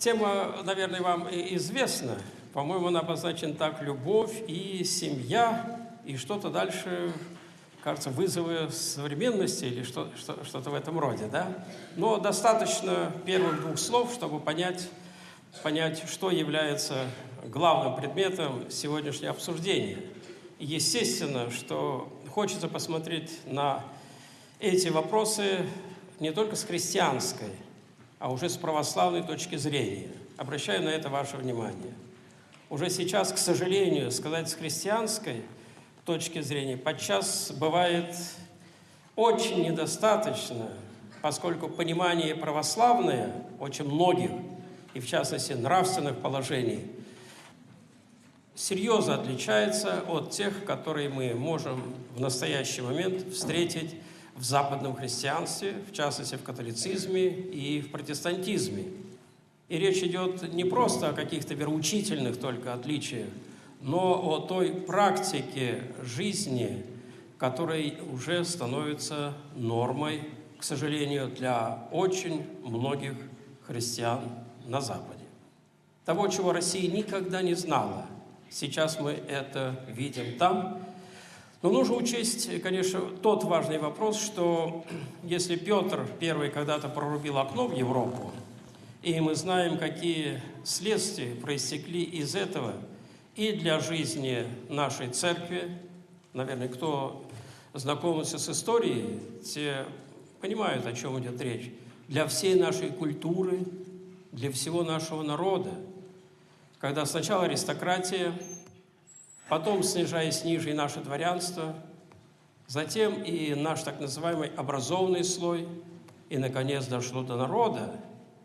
Тема, наверное, вам известна. По-моему, она обозначена так: любовь и семья, и что-то дальше, кажется, вызовы современности или что-то в этом роде, да? Но достаточно первых двух слов, чтобы понять, что является главным предметом сегодняшнего обсуждения. И естественно, что хочется посмотреть на эти вопросы не только с христианской, а уже с православной точки зрения. Обращаю на это ваше внимание. Уже сейчас, к сожалению, сказать с христианской точки зрения подчас бывает очень недостаточно, поскольку понимание православное очень многих, и в частности нравственных положений, серьезно отличается от тех, которые мы можем в настоящий момент встретить в западном христианстве, в частности в католицизме и в протестантизме. И речь идет не просто о каких-то вероучительных только отличиях, но о той практике жизни, которая уже становится нормой, к сожалению, для очень многих христиан на Западе. Того, чего Россия никогда не знала, сейчас мы это видим там. Но нужно учесть, конечно, тот важный вопрос, что если Петр I когда-то прорубил окно в Европу, и мы знаем, какие следствия проистекли из этого и для жизни нашей церкви, наверное, кто знакомится с историей, те понимают, о чем идет речь, для всей нашей культуры, для всего нашего народа, когда сначала аристократия, потом, снижаясь ниже, и наше дворянство, затем и наш так называемый образованный слой, и, наконец, дошло до народа.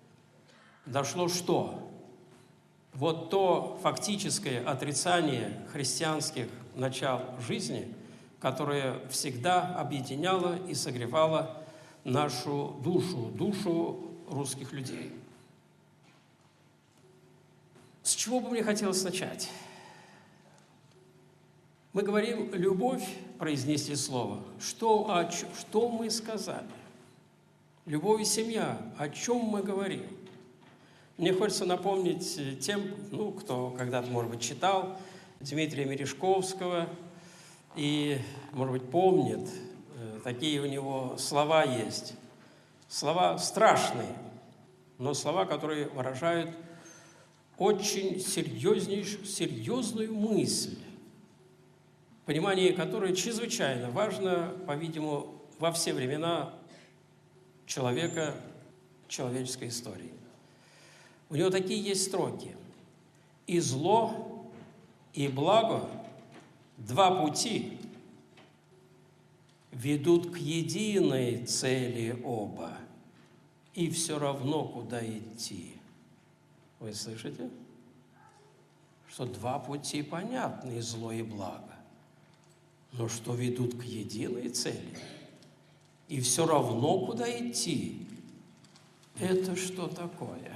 Дошло что? Вот то фактическое отрицание христианских начал жизни, которое всегда объединяло и согревало нашу душу русских людей. С чего бы мне хотелось начать? Мы говорим «любовь», произнесли слово. Что мы сказали? Любовь и семья. О чем мы говорим? Мне хочется напомнить тем, кто когда-то, может быть, читал Дмитрия Мережковского и, может быть, помнит, такие у него слова есть. Слова страшные, но слова, которые выражают очень серьезную мысль, понимание которой чрезвычайно важно, по-видимому, во все времена человека, человеческой истории. У него такие есть строки. «И зло, и благо, два пути, ведут к единой цели оба, и все равно, куда идти». Вы слышите? Что два пути понятны, и зло, и благо. Но что ведут к единой цели, и все равно, куда идти, это что такое?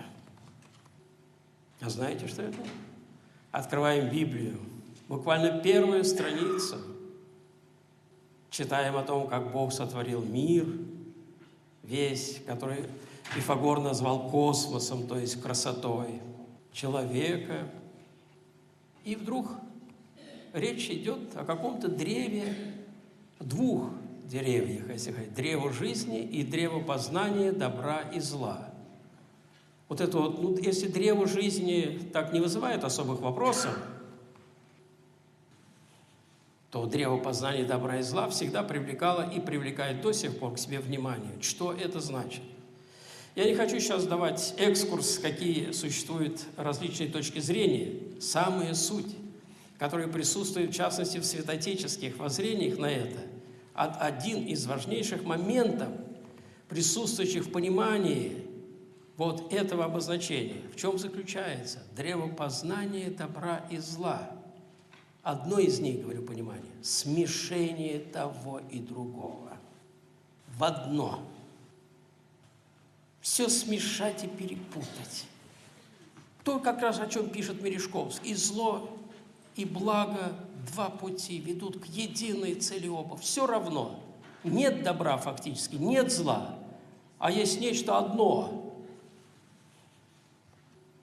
А знаете, что это? Открываем Библию, буквально первую страницу, читаем о том, как Бог сотворил мир, весь, который Пифагор назвал космосом, то есть красотой, человека. И вдруг речь идет о каком-то древе, двух деревьях, если говорить, древо жизни и древо познания добра и зла. Вот это вот, если древо жизни так не вызывает особых вопросов, то древо познания добра и зла всегда привлекало и привлекает до сих пор к себе внимание. Что это значит? Я не хочу сейчас давать экскурс, какие существуют различные точки зрения. Самая суть, которая присутствует, в частности, в святоотеческих воззрениях на это, один из важнейших моментов, присутствующих в понимании вот этого обозначения. В чем заключается? Древо познания добра и зла. Одно из них, говорю, понимание, смешение того и другого в одно. Все смешать и перепутать. То, как раз о чем пишет Мережковский. И зло, и благо, два пути ведут к единой цели оба. Все равно. Нет добра фактически, нет зла, а есть нечто одно.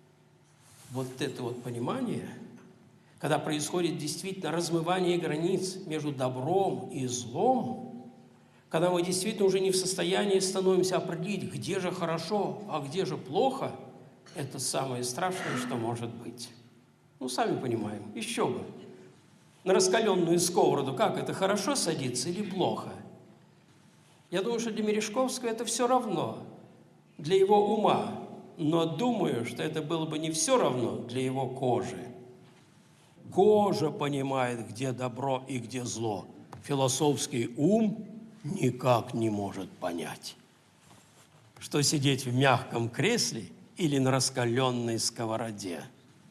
Вот это вот понимание, когда происходит действительно размывание границ между добром и злом, когда мы действительно уже не в состоянии становимся определить, где же хорошо, а где же плохо, это самое страшное, что может быть. Ну, сами понимаем, еще бы. На раскаленную сковороду как это, хорошо садится или плохо? Я думаю, что для Мережковского это все равно, для его ума. Но думаю, что это было бы не все равно для его кожи. Кожа понимает, где добро и где зло. Философский ум никак не может понять, что сидеть в мягком кресле или на раскаленной сковороде.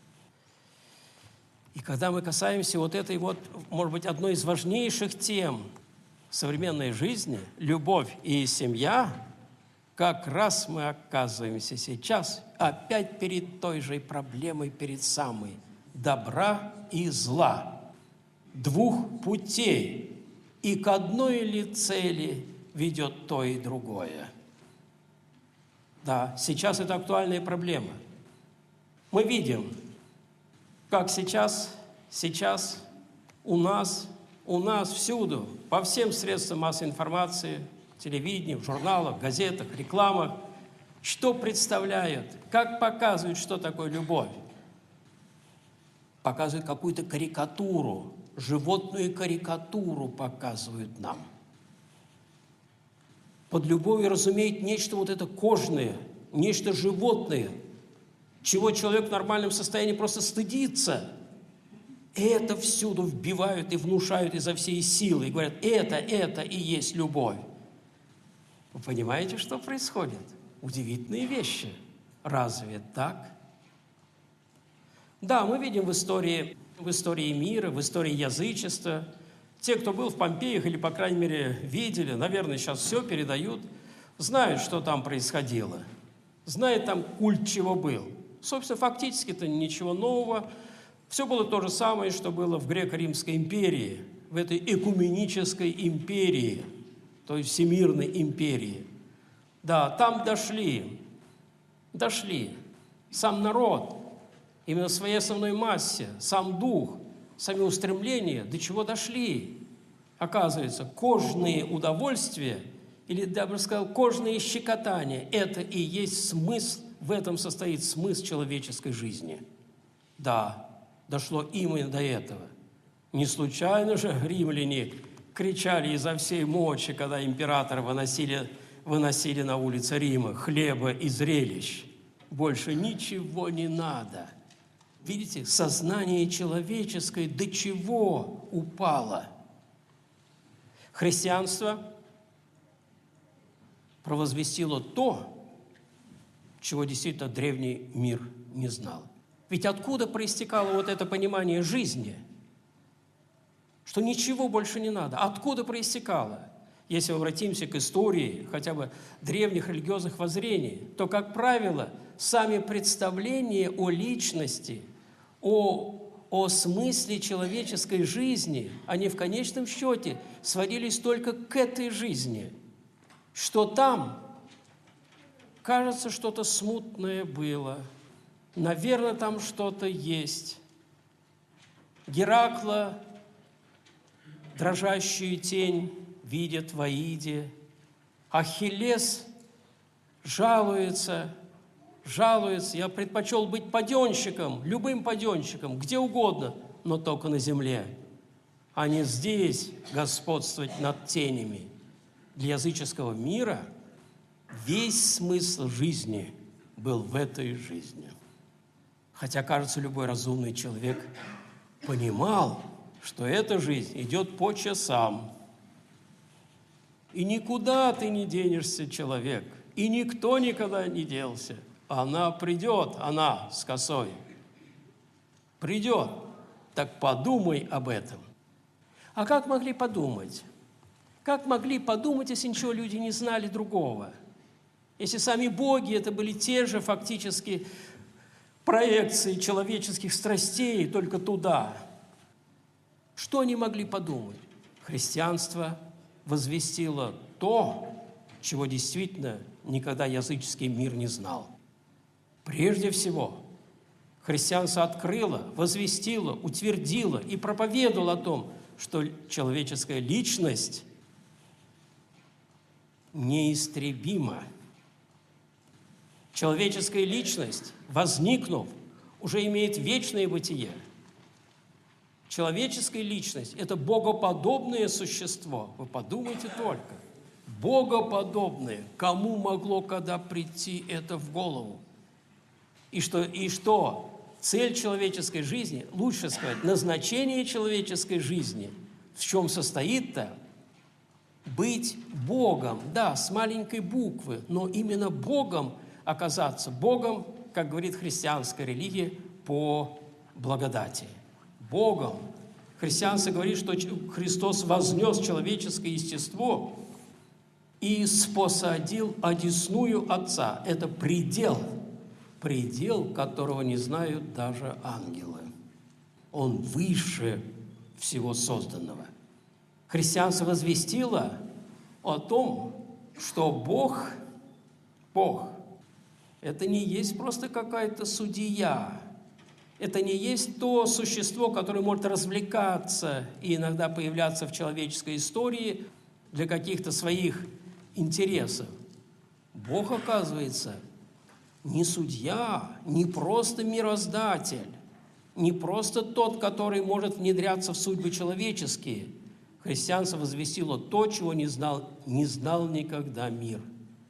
И когда мы касаемся вот этой вот, может быть, одной из важнейших тем современной жизни, любовь и семья, как раз мы оказываемся сейчас опять перед той же проблемой, перед самой добра и зла, двух путей, и к одной ли цели ведет то и другое. Да, сейчас это актуальная проблема. Мы видим, как сейчас у нас всюду, по всем средствам массовой информации, телевидении, в журналах, газетах, рекламах, что представляют, как показывают, что такое любовь. Показывают какую-то карикатуру, животную карикатуру показывают нам. Под любовью разумеют нечто вот это кожное, нечто животное, чего человек в нормальном состоянии просто стыдится. И это всюду вбивают и внушают изо всей силы, и говорят, это и есть любовь. Вы понимаете, что происходит? Удивительные вещи. Разве так? Да, мы видим в истории мира, в истории язычества. Те, кто был в Помпеях или, по крайней мере, видели, наверное, сейчас все передают, знают, что там происходило. Знают там культ, чего был. Собственно, фактически-то ничего нового. Все было то же самое, что было в Греко-Римской империи, в этой экуменической империи, то есть Всемирной империи. Да, там дошли сам народ, именно в своей основной массе, сам дух, сами устремления, до чего дошли. Оказывается, кожные удовольствия, или, я бы сказал, кожные щекотания, это и есть смысл, в этом состоит смысл человеческой жизни. Да, дошло именно до этого. Не случайно же римляне кричали изо всей мочи, когда императора выносили на улицы Рима, хлеба и зрелищ. Больше ничего не надо. Видите, сознание человеческое до чего упало? Христианство провозвестило то, чего действительно древний мир не знал. Ведь откуда проистекало вот это понимание жизни, что ничего больше не надо? Откуда проистекало? Если мы обратимся к истории хотя бы древних религиозных воззрений, то, как правило, сами представления о личности, о смысле человеческой жизни, они в конечном счете сводились только к этой жизни, что там, кажется, что-то смутное было, наверное, там что-то есть. Геракла, дрожащую тень, видит в Аиде. Ахиллес жалуется, я предпочел быть паденщиком, любым паденщиком, где угодно, но только на земле, а не здесь господствовать над тенями. Для языческого мира весь смысл жизни был в этой жизни. Хотя, кажется, любой разумный человек понимал, что эта жизнь идет по часам. И никуда ты не денешься, человек, и никто никогда не делся. Она придет, она с косой. Придет. Так подумай об этом. А как могли подумать? Как могли подумать, если ничего люди не знали другого? Если сами боги это были те же фактически проекции человеческих страстей, только туда. Что они могли подумать? Христианство возвестило то, чего действительно никогда языческий мир не знал. Прежде всего, Христианство открыло, возвестило, утвердило и проповедовало о том, что человеческая личность неистребима. Человеческая личность, возникнув, уже имеет вечное бытие. Человеческая личность – это богоподобное существо. Вы подумайте только. Богоподобное. Кому могло когда прийти это в голову? И что цель человеческой жизни, лучше сказать, назначение человеческой жизни, в чем состоит-то? Быть Богом, да, с маленькой буквы, но именно Богом оказаться. Богом, как говорит христианская религия, по благодати. Богом. Христианство говорит, что Христос вознес человеческое естество и спосадил одесную Отца. Это предел, которого не знают даже ангелы. Он выше всего созданного. Христианство возвестило о том, что Бог – это не есть просто какая-то судья, это не есть то существо, которое может развлекаться и иногда появляться в человеческой истории для каких-то своих интересов. Бог, оказывается, не судья, не просто мироздатель, не просто тот, который может внедряться в судьбы человеческие. Христианство возвестило то, чего не знал никогда мир.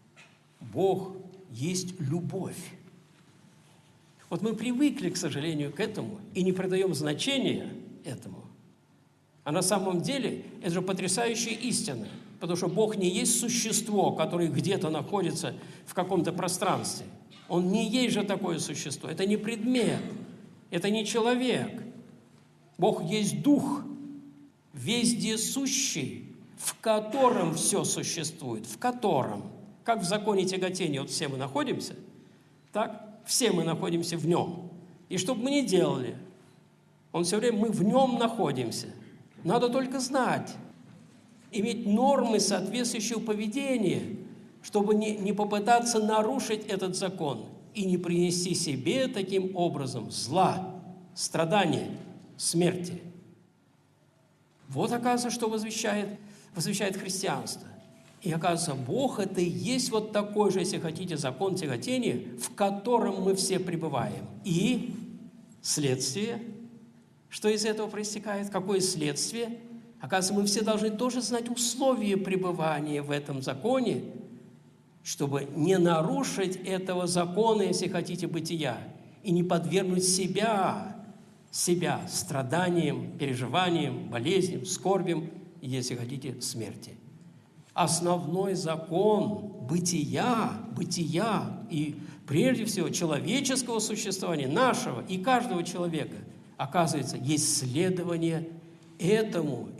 Бог есть любовь. Вот мы привыкли, к сожалению, к этому и не придаем значения этому. А на самом деле это же потрясающая истина, потому что Бог не есть существо, которое где-то находится в каком-то пространстве. Он не есть же такое существо. Это не предмет, это не человек. Бог есть Дух, вездесущий, в котором все существует, в котором. Как в законе тяготения, вот все мы находимся, так? Все мы находимся в нем. И что бы мы ни делали, он все время, мы в нем находимся. Надо только знать, иметь нормы соответствующего поведения, чтобы не попытаться нарушить этот закон и не принести себе таким образом зла, страдания, смерти. Вот, оказывается, что возвещает христианство. И, оказывается, Бог – это и есть вот такой же, если хотите, закон тяготения, в котором мы все пребываем. И следствие, что из этого проистекает, какое следствие? Оказывается, мы все должны тоже знать условия пребывания в этом законе, чтобы не нарушить этого закона, если хотите, бытия, и не подвергнуть себя страданиям, переживаниям, болезням, скорбям, и, если хотите, смерти. Основной закон бытия и, прежде всего, человеческого существования, нашего и каждого человека, оказывается, есть следование этому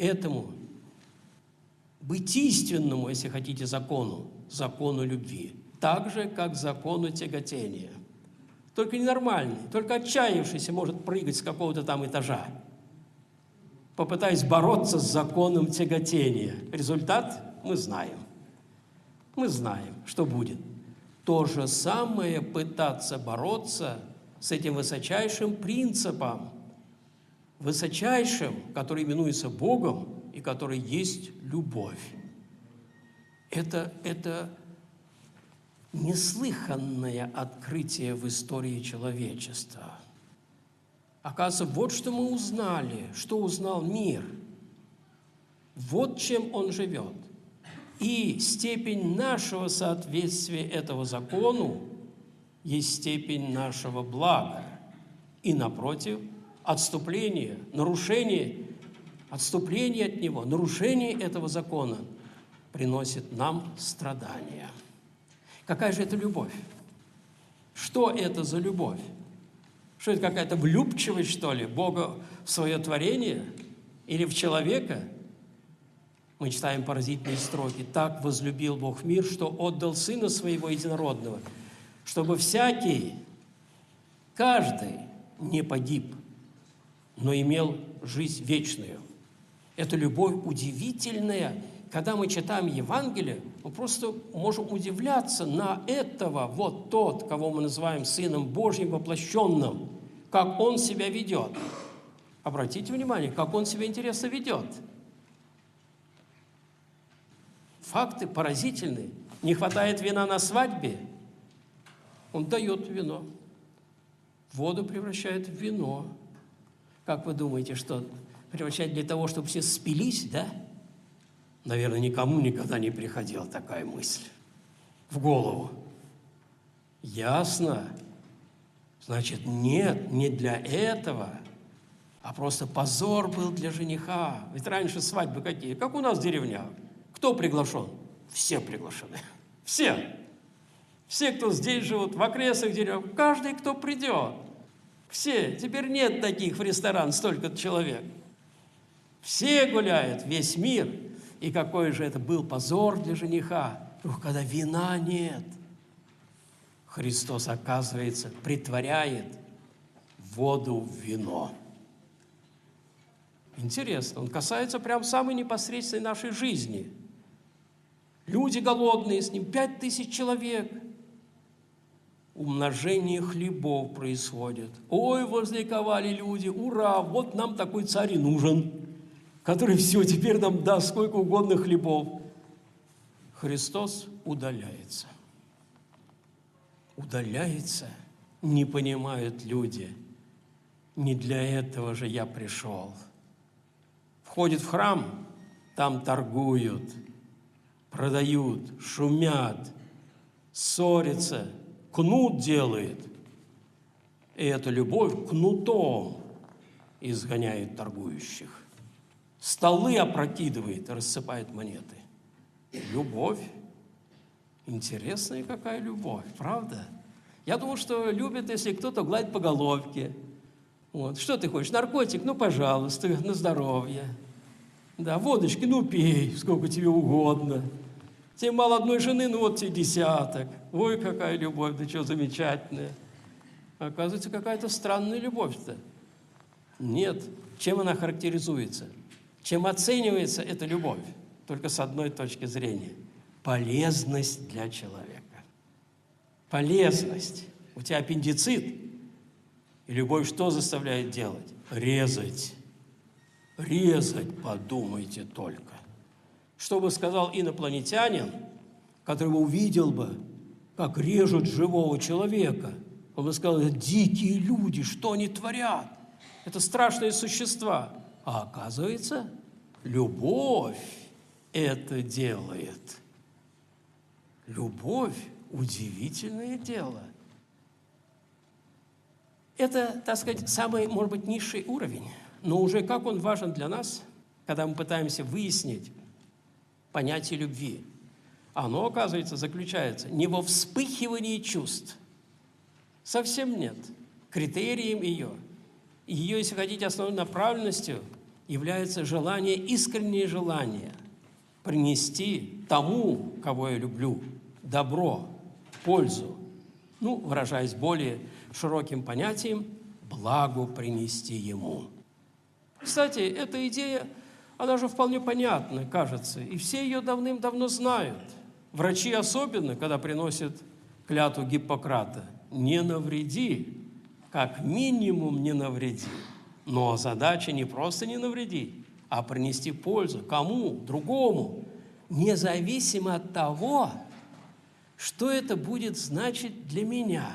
бытийственному, если хотите, закону любви, так же, как закону тяготения. Только ненормальный, только отчаявшийся может прыгать с какого-то там этажа, попытаясь бороться с законом тяготения. Результат мы знаем. Мы знаем, что будет. То же самое пытаться бороться с этим высочайшим принципом, который именуется Богом и который есть любовь. Это неслыханное открытие в истории человечества. Оказывается, вот что мы узнали, что узнал мир. Вот чем он живет. И степень нашего соответствия этого закону есть степень нашего блага. И, напротив, отступление от него, нарушение этого закона приносит нам страдания. Какая же это любовь? Что это за любовь? Что это, какая-то влюбчивость, что ли, Бога в свое творение или в человека? Мы читаем поразительные строки. «Так возлюбил Бог мир, что отдал Сына Своего Единородного, чтобы каждый не погиб, но имел жизнь вечную». Это любовь удивительная. Когда мы читаем Евангелие, мы просто можем удивляться на этого, вот тот, кого мы называем Сыном Божьим воплощенным, как он себя ведет. Обратите внимание, как он себя интересно ведет. Факты поразительные. Не хватает вина на свадьбе, он дает вино. Воду превращает в вино. Как вы думаете, что превращать для того, чтобы все спились, да? Наверное, никому никогда не приходила такая мысль в голову. Ясно. Значит, нет, не для этого, а просто позор был для жениха. Ведь раньше свадьбы какие? Как у нас в деревнях. Кто приглашен? Все приглашены. Все. Все, кто здесь живут, в окрестных деревнях, каждый, кто придет. Все. Теперь нет таких в ресторан, столько человек. Все гуляют, весь мир. И какой же это был позор для жениха, когда вина нет. Христос, оказывается, притворяет воду в вино. Интересно, он касается прям самой непосредственной нашей жизни. Люди голодные, с ним 5000 человек. Умножение хлебов происходит. Ой, возликовали люди, ура, вот нам такой царь и нужен, который все, теперь нам даст сколько угодно хлебов. Христос удаляется. Удаляется, не понимают люди. Не для этого же я пришел. Входит в храм, там торгуют, продают, шумят, ссорятся, кнут делает. И эту любовь кнутом изгоняет торгующих. Столы опрокидывает, рассыпает монеты. Любовь. Интересная какая любовь, правда? Я думаю, что любит, если кто-то гладит по головке. Вот. Что ты хочешь? Наркотик? Ну, пожалуйста, на здоровье. Да, водочки? Ну, пей, сколько тебе угодно. Тебе мало одной жены, ну, вот тебе 10. Ой, какая любовь, да что замечательная. Оказывается, какая-то странная любовь-то. Нет. Чем она характеризуется? Чем оценивается эта любовь? Только с одной точки зрения. Полезность для человека. Полезность. У тебя аппендицит, и любовь что заставляет делать? Резать. Резать, подумайте только. Что бы сказал инопланетянин, который бы увидел бы, как режут живого человека? Он бы сказал, это дикие люди, что они творят? Это страшные существа. А оказывается, любовь это делает. Любовь – удивительное дело. Это, так сказать, самый, может быть, низший уровень. Но уже как он важен для нас, когда мы пытаемся выяснить понятие любви. Оно, оказывается, заключается не во вспыхивании чувств. Совсем нет. Критерием ее, если хотите, основной направленностью является желание, искреннее желание принести тому, кого я люблю, добро, пользу, ну, выражаясь более широким понятием, благо принести ему. Кстати, эта идея, она же вполне понятна, кажется, и все ее давным-давно знают. Врачи особенно, когда приносят клятву Гиппократа, не навреди, как минимум не навреди. Но задача не просто не навредить, а принести пользу кому? Другому, независимо от того, что это будет значить для меня.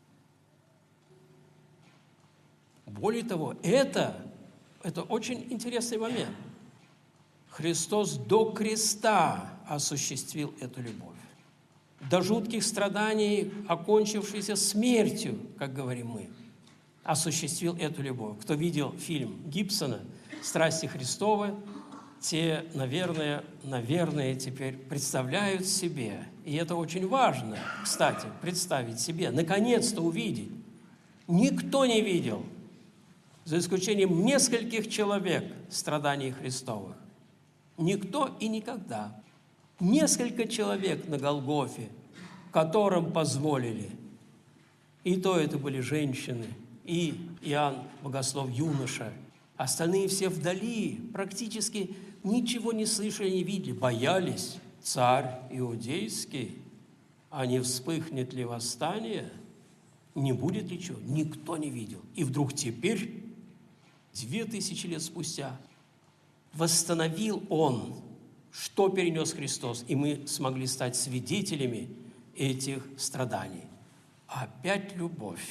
Более того, это очень интересный момент. Христос до креста осуществил эту любовь. До жутких страданий, окончившейся смертью, как говорим мы, осуществил эту любовь. Кто видел фильм Гибсона «Страсти Христовы», те, наверное, теперь представляют себе, и это очень важно, кстати, представить себе, наконец-то увидеть. Никто не видел, за исключением нескольких человек, страданий Христовых. Никто и никогда. Несколько человек на Голгофе, которым позволили. И то это были женщины, и Иоанн Богослов юноша. Остальные все вдали, практически ничего не слышали, не видели. Боялись, царь иудейский, а не вспыхнет ли восстание? Не будет ли чего? Никто не видел. И вдруг теперь, 2000 лет спустя, восстановил Он, что перенес Христос, и мы смогли стать свидетелями этих страданий. Опять любовь.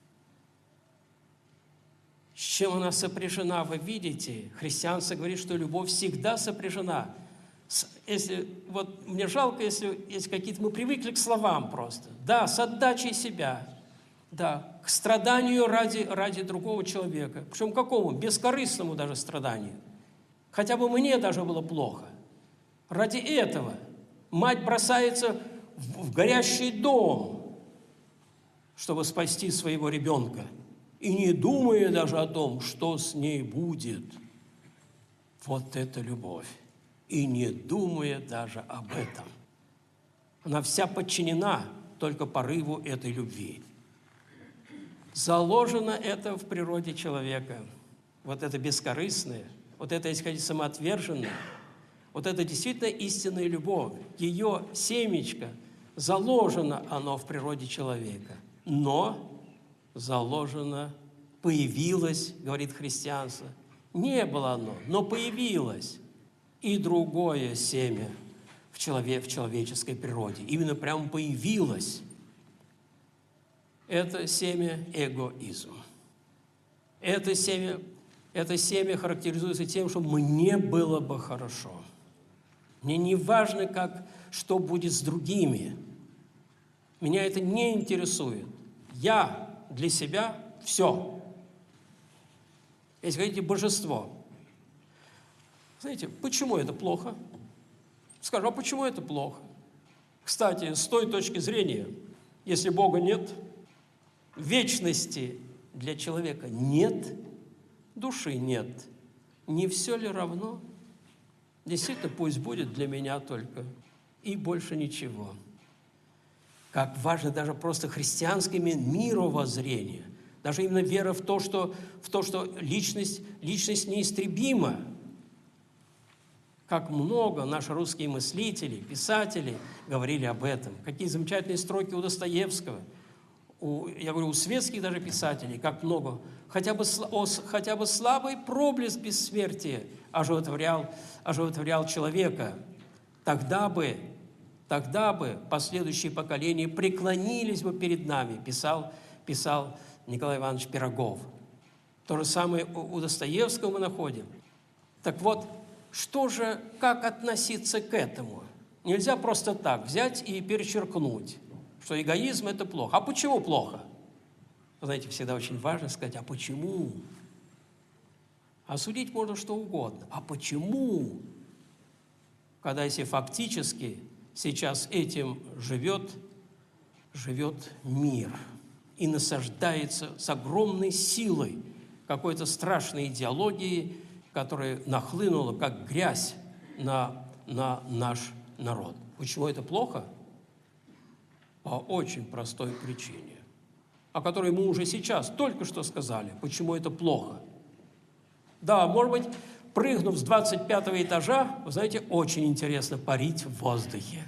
С чем она сопряжена, вы видите? Христианство говорит, что любовь всегда сопряжена. Вот мне жалко, если какие-то мы привыкли к словам просто. Да, с отдачей себя. Да, к страданию ради другого человека. Причем какому? Бескорыстному даже страданию. Хотя бы мне даже было плохо. Ради этого мать бросается в горящий дом, чтобы спасти своего ребенка. И не думая даже о том, что с ней будет. Вот это любовь. И не думая даже об этом. Она вся подчинена только порыву этой любви. Заложено это в природе человека. Вот это бескорыстное, вот это, если хотите, самоотверженное, вот это действительно истинная любовь. Ее семечко, заложено оно в природе человека. Но заложено, появилось, говорит христианство. Не было оно, но появилось и другое семя в человеческой природе. Именно прямо появилось. Это семя эгоизм. Это семя характеризуется тем, что мне было бы хорошо. Мне не важно, что будет с другими. Меня это не интересует. Я для себя все. Если хотите, божество. Знаете, почему это плохо? Скажу, а почему это плохо? Кстати, с той точки зрения, если Бога нет, вечности для человека нет, души нет, не все ли равно? Действительно, пусть будет для меня только, и больше ничего. Как важно даже просто христианское мировоззрение, даже именно вера в то, что личность неистребима. Как много наши русские мыслители, писатели говорили об этом. Какие замечательные строки у Достоевского. Я говорю, у светских даже писателей, как много. Хотя бы слабый проблеск бессмертия оживотворял человека. Тогда бы последующие поколения преклонились бы перед нами, писал Николай Иванович Пирогов. То же самое у Достоевского мы находим. Так вот, как относиться к этому? Нельзя просто так взять и перечеркнуть, что эгоизм – это плохо. А почему плохо? Вы знаете, всегда очень важно сказать, а почему? Осудить можно что угодно. А почему? Когда если фактически сейчас этим живет мир и насаждается с огромной силой какой-то страшной идеологии, которая нахлынула, как грязь, на наш народ. Почему это плохо? По очень простой причине, о которой мы уже сейчас только что сказали. Почему это плохо? Да, может быть, прыгнув с 25-го этажа, вы знаете, очень интересно парить в воздухе.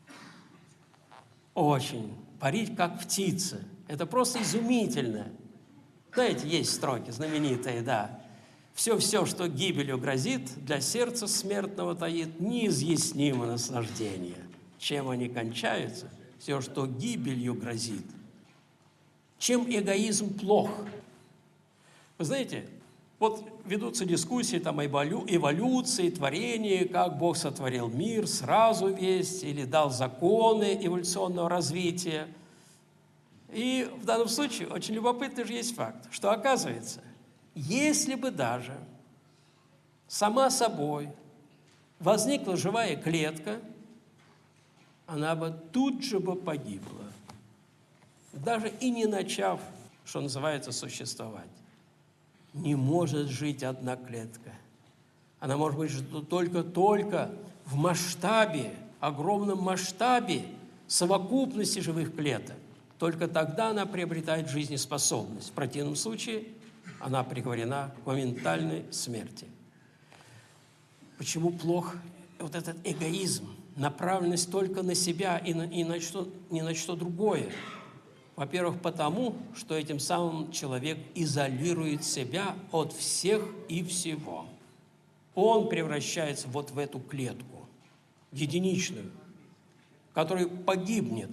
Очень. Парить, как птица. Это просто изумительно. Знаете, есть строки знаменитые, да. Все, что гибелью грозит, для сердца смертного таит неизъяснимое наслаждение. Чем они кончаются? Все, что гибелью грозит. Чем эгоизм плох? Вы знаете, вот ведутся дискуссии там об эволюции, творении, как Бог сотворил мир сразу весь, или дал законы эволюционного развития. И в данном случае очень любопытный же есть факт, что оказывается, если бы даже сама собой возникла живая клетка, она бы тут же погибла, даже и не начав, что называется, существовать. Не может жить одна клетка. Она может быть только в масштабе, огромном масштабе совокупности живых клеток. Только тогда она приобретает жизнеспособность. В противном случае она приговорена к моментальной смерти. Почему плох вот этот эгоизм, направленность только на себя и ни на что другое? Во-первых, потому, что этим самым человек изолирует себя от всех и всего. Он превращается вот в эту клетку, в единичную, который погибнет,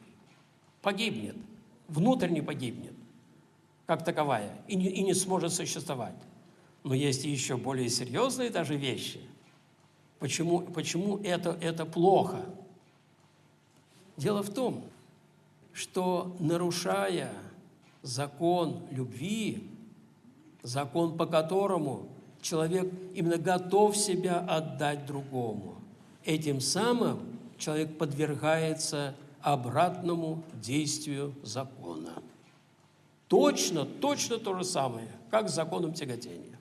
внутренне погибнет, как таковая, и не сможет существовать. Но есть и еще более серьезные даже вещи. Почему это плохо? Дело в том, что, нарушая закон любви, закон, по которому человек именно готов себя отдать другому, этим самым человек подвергается обратному действию закона. Точно то же самое, как с законом тяготения.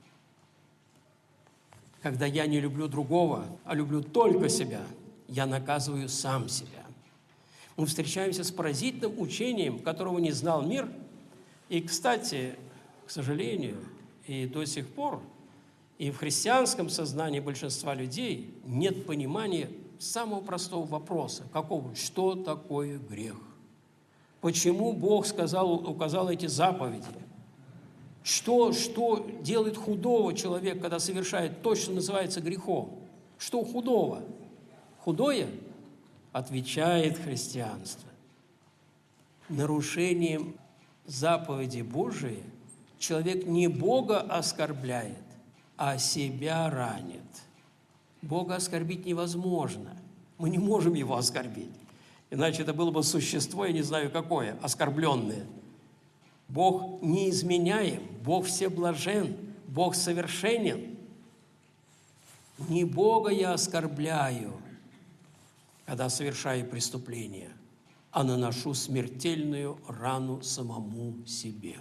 Когда я не люблю другого, а люблю только себя, я наказываю сам себя. Мы встречаемся с поразительным учением, которого не знал мир. И, кстати, к сожалению, и до сих пор, и в христианском сознании большинства людей нет понимания самого простого вопроса. Какого? Что такое грех? Почему Бог указал эти заповеди? Что делает худого человек, когда совершает то, что называется грехом? Что худого? Худое? Отвечает христианство. Нарушением заповеди Божией человек не Бога оскорбляет, а себя ранит. Бога оскорбить невозможно. Мы не можем Его оскорбить. Иначе это было бы существо, я не знаю какое, оскорбленное. Бог неизменяем, Бог всеблажен, Бог совершенен. Не Бога я оскорбляю, когда совершаю преступление, а наношу смертельную рану самому себе.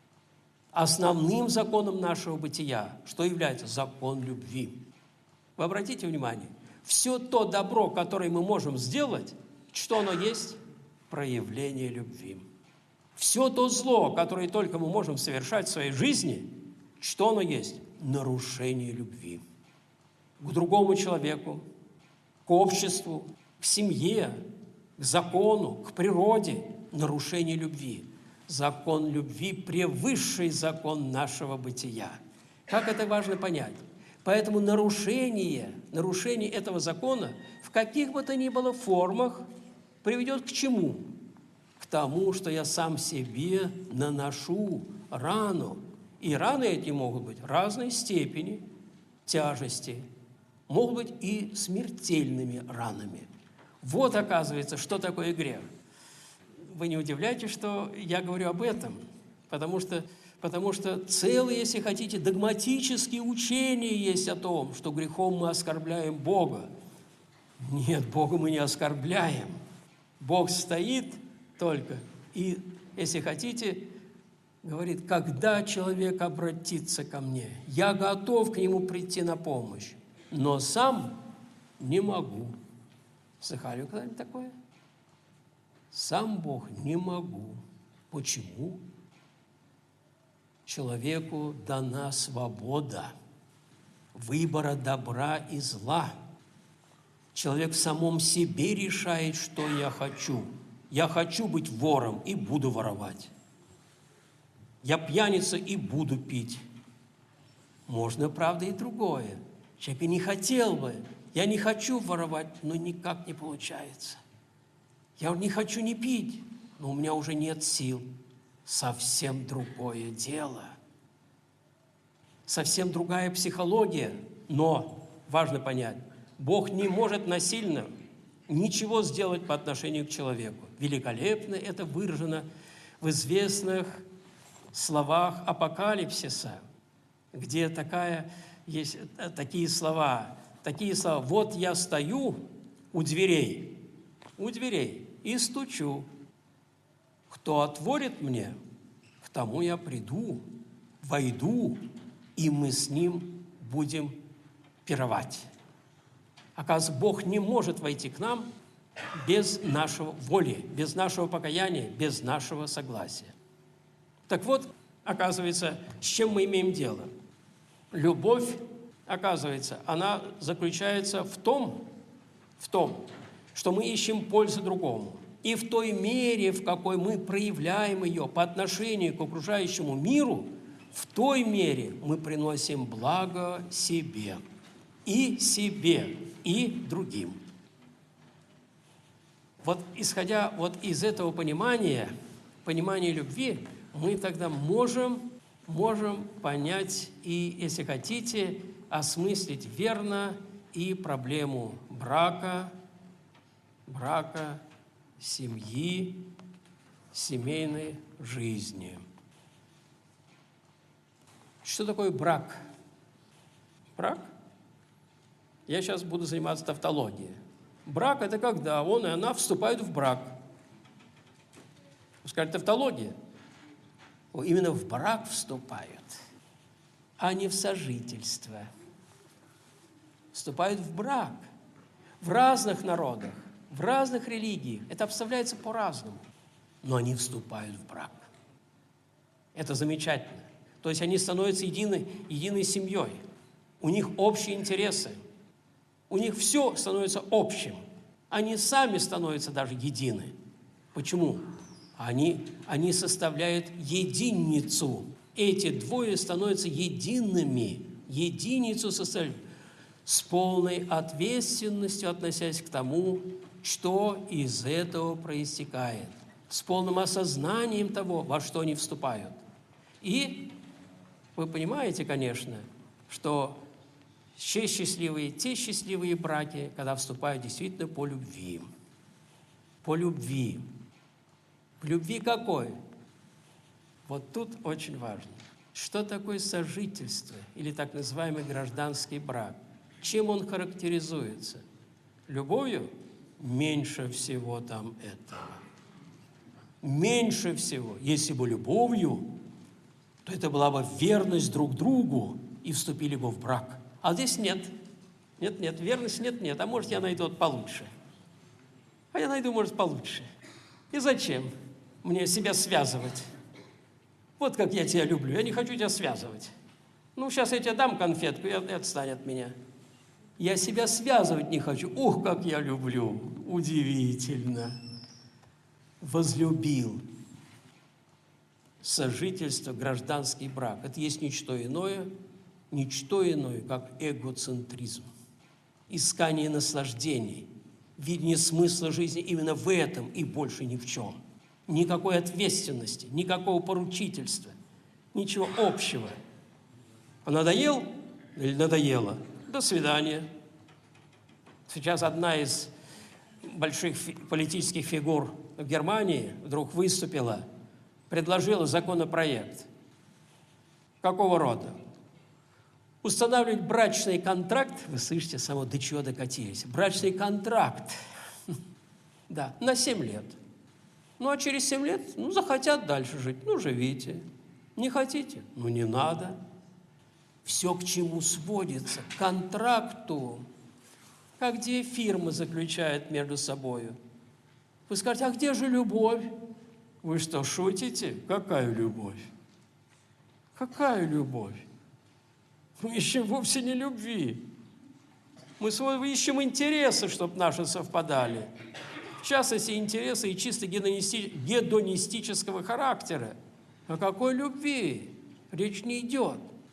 Основным законом нашего бытия, что является закон любви. Вы обратите внимание, все то добро, которое мы можем сделать, что оно есть? Проявление любви. Все то зло, которое только мы можем совершать в своей жизни, что оно есть? Нарушение любви. К другому человеку, к обществу, к семье, к закону, к природе. Нарушение любви. Закон любви – превысший закон нашего бытия. Как это важно понять? Поэтому нарушение этого закона в каких бы то ни было формах приведет к чему? К тому, что я сам себе наношу рану. И раны эти могут быть разной степени тяжести, могут быть и смертельными ранами. Вот, оказывается, что такое грех. Вы не удивляйтесь, что я говорю об этом, потому что целые, если хотите, догматические учения есть о том, что грехом мы оскорбляем Бога. Нет, Бога мы не оскорбляем. Бог стоит только и, если хотите, говорит, когда человек обратится ко мне, я готов к нему прийти на помощь, но сам не могу. Слыхали вы когда-нибудь такое? Сам Бог не могу. Почему? Человеку дана свобода выбора добра и зла. Человек в самом себе решает, что я хочу. Я хочу быть вором и буду воровать. Я пьяница и буду пить. Можно, правда, и другое. Человек и не хотел бы. Я не хочу воровать, но никак не получается. Я не хочу не пить, но у меня уже нет сил. Совсем другое дело. Совсем другая психология. Но важно понять, Бог не может насильно ничего сделать по отношению к человеку. Великолепно это выражено в известных словах Апокалипсиса, где есть такие слова. Вот я стою у дверей и стучу. Кто отворит мне, к тому я приду, войду, и мы с ним будем пировать. Оказывается, Бог не может войти к нам без нашего воли, без нашего покаяния, без нашего согласия. Так вот, оказывается, с чем мы имеем дело? Любовь, оказывается, она заключается в том, что мы ищем пользу другому. И в той мере, в какой мы проявляем ее по отношению к окружающему миру, в той мере мы приносим благо себе, и другим. Вот исходя вот из этого понимания любви, мы тогда можем понять и, если хотите, осмыслить верно и проблему брака, семьи, семейной жизни. Что такое брак? Брак? Я сейчас буду заниматься тавтологией. Брак – это когда он и она вступают в брак. Скажете, тавтология? Именно в брак вступают, а не в сожительство. Вступают в брак. В разных народах, в разных религиях. Это обставляется по-разному. Но они вступают в брак. Это замечательно. То есть они становятся единой семьей. У них общие интересы. У них все становится общим. Они сами становятся даже едины. Почему? Они составляют единицу. Эти двое становятся едиными. Единицу составляют. С полной ответственностью относясь к тому, что из этого проистекает. С полным осознанием того, во что они вступают. И вы понимаете, конечно, что те счастливые браки, когда вступают действительно по любви. По любви. По любви какой? Вот тут очень важно. Что такое сожительство или так называемый гражданский брак? Чем он характеризуется? Любовью? Меньше всего там этого. Меньше всего. Если бы любовью, то это была бы верность друг другу и вступили бы в брак. А здесь нет. Нет, верность нет. А может, я найду получше. А я найду, может, получше. И зачем мне себя связывать? Вот как я тебя люблю. Я не хочу тебя связывать. Ну, сейчас я тебе дам конфетку, и отстань от меня. Я себя связывать не хочу. Ух, как я люблю! Удивительно! Возлюбил. Сожительство, гражданский брак. Это есть ничто иное, как эгоцентризм. Искание наслаждений, видение смысла жизни именно в этом и больше ни в чем. Никакой ответственности, никакого поручительства, ничего общего. А надоел или надоело? До свидания. Сейчас одна из больших политических фигур в Германии вдруг выступила, предложила законопроект. Какого рода? Устанавливать брачный контракт, вы слышите, само до чего докатились, брачный контракт, да, на 7 лет. Ну, а через 7 лет, захотят дальше жить, живите. Не хотите? Не надо. Все к чему сводится? К контракту. Как где фирмы заключают между собой. Вы скажете, а где же любовь? Вы что, шутите? Какая любовь? Какая любовь? Мы ищем вовсе не любви. Мы ищем интересы, чтобы наши совпадали. В частности, интересы и чисто гедонистического характера. О какой любви речь не идет?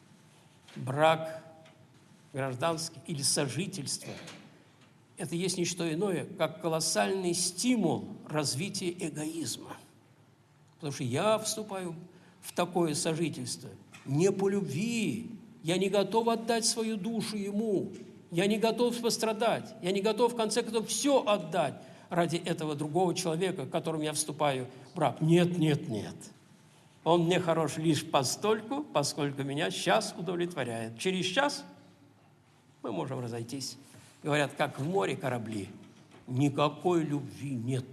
Брак гражданский или сожительство – это есть не что иное, как колоссальный стимул развития эгоизма. Потому что я вступаю в такое сожительство не по любви. Я не готов отдать свою душу ему. Я не готов пострадать. Я не готов, в конце концов, все отдать ради этого другого человека, к которому я вступаю в брак. Нет. Он мне хорош лишь постольку, поскольку меня сейчас удовлетворяет. Через час мы можем разойтись. Говорят, как в море корабли. Никакой любви нет.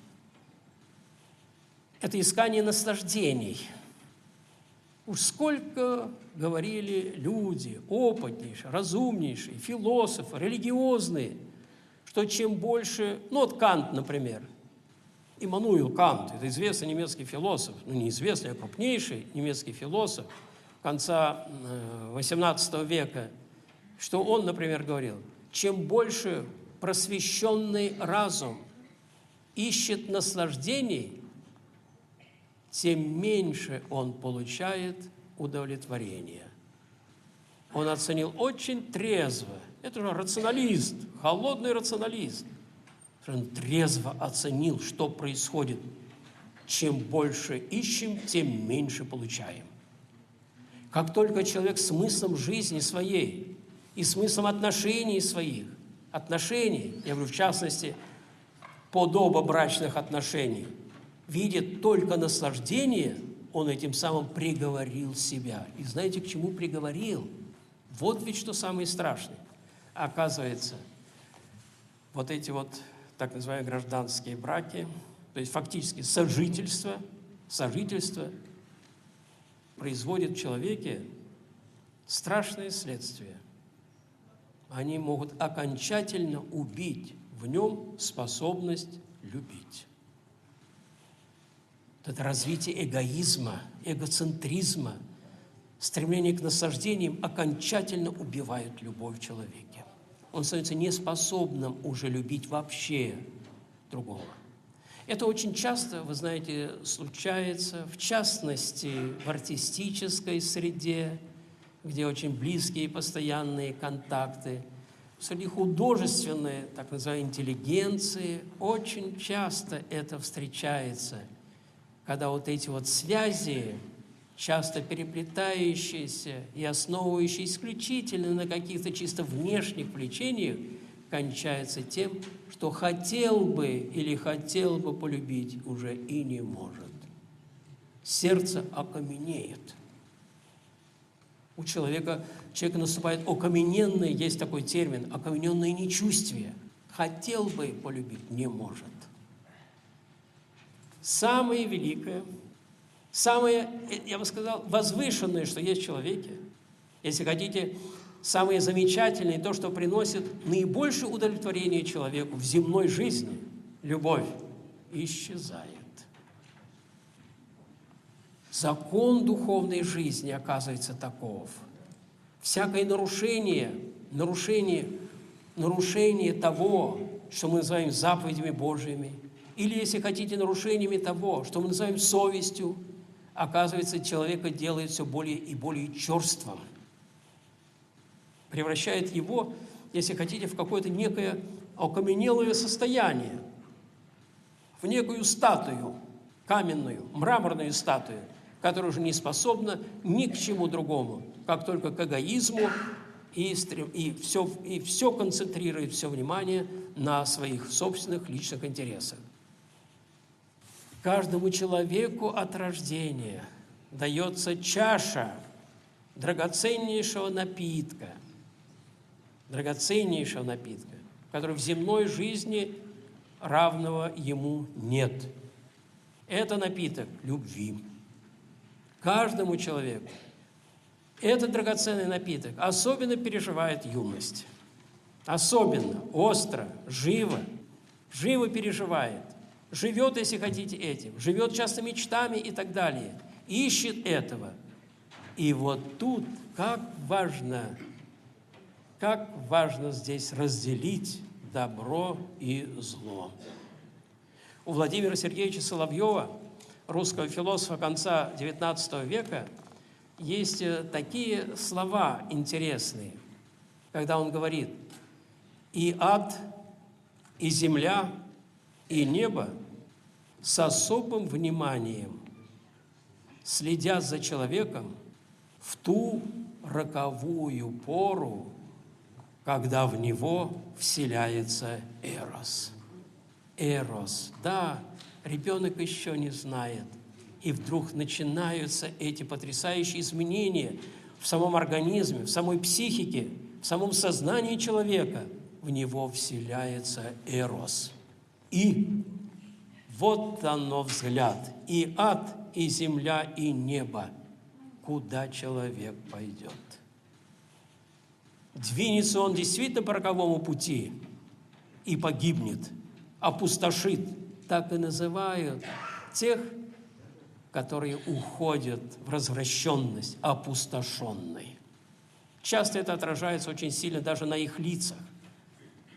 Это искание наслаждений. Уж сколько говорили люди, опытнейшие, разумнейшие, философы, религиозные, что чем больше... Кант, например. Иммануил Кант, это известный немецкий философ, неизвестный, а крупнейший немецкий философ конца XVIII века, что он, например, говорил, чем больше просвещенный разум, ищет наслаждений, тем меньше он получает удовлетворения. Он оценил очень трезво. Это же рационалист, холодный рационалист. Он трезво оценил, что происходит. Чем больше ищем, тем меньше получаем. Как только человек смыслом жизни своей и смыслом отношений своих, я говорю, в частности, подобобрачных отношений, видит только наслаждение, он этим самым приговорил себя. И знаете, к чему приговорил? Вот ведь что самое страшное. Оказывается, вот эти вот так называемые гражданские браки, то есть фактически сожительство производит в человеке страшные следствия. Они могут окончательно убить в нем способность любить. Это развитие эгоизма, эгоцентризма, стремление к наслаждениям окончательно убивает любовь в человеке. Он становится неспособным уже любить вообще другого. Это очень часто, вы знаете, случается, в частности, в артистической среде, где очень близкие и постоянные контакты. Среди художественной, так называемой, интеллигенции очень часто это встречается, когда вот эти вот связи, часто переплетающиеся и основывающиеся исключительно на каких-то чисто внешних влечениях, кончаются тем, что хотел бы полюбить, уже и не может. Сердце окаменеет. У человека наступает окамененное, есть такой термин, окамененное нечувствие. Хотел бы полюбить, не может. Самое великое, самое, я бы сказал, возвышенное, что есть в человеке, если хотите, самое замечательное, то, что приносит наибольшее удовлетворение человеку в земной жизни, любовь, исчезает. Закон духовной жизни оказывается таков. Всякое нарушение того, что мы называем заповедями Божьими, или, если хотите, нарушениями того, что мы называем совестью, оказывается, человека делает все более и более черствым, превращает его, если хотите, в какое-то некое окаменелое состояние, в некую статую, каменную, мраморную статую, которая уже не способна ни к чему другому, как только к эгоизму, и все концентрирует, все внимание на своих собственных личных интересах. Каждому человеку от рождения дается чаша драгоценнейшего напитка, который в земной жизни равного ему нет. Это напиток любви. Каждому человеку этот драгоценный напиток особенно переживает юность. Особенно, остро, живо переживает. Живет, если хотите, этим. Живет часто мечтами и так далее. Ищет этого. И вот тут как важно здесь разделить добро и зло. У Владимира Сергеевича Соловьева, русского философа конца XIX века, есть такие слова интересные, когда он говорит: «И ад, и земля, и небо с особым вниманием следят за человеком в ту роковую пору, когда в него вселяется Эрос». Эрос, да, ребенок еще не знает. И вдруг начинаются эти потрясающие изменения в самом организме, в самой психике, в самом сознании человека. В него вселяется Эрос. И вот оно взгляд. И ад, и земля, и небо. Куда человек пойдет? Двинется он действительно по роковому пути и погибнет, опустошит. Так и называют тех, которые уходят в развращенность, опустошенной. Часто это отражается очень сильно даже на их лицах.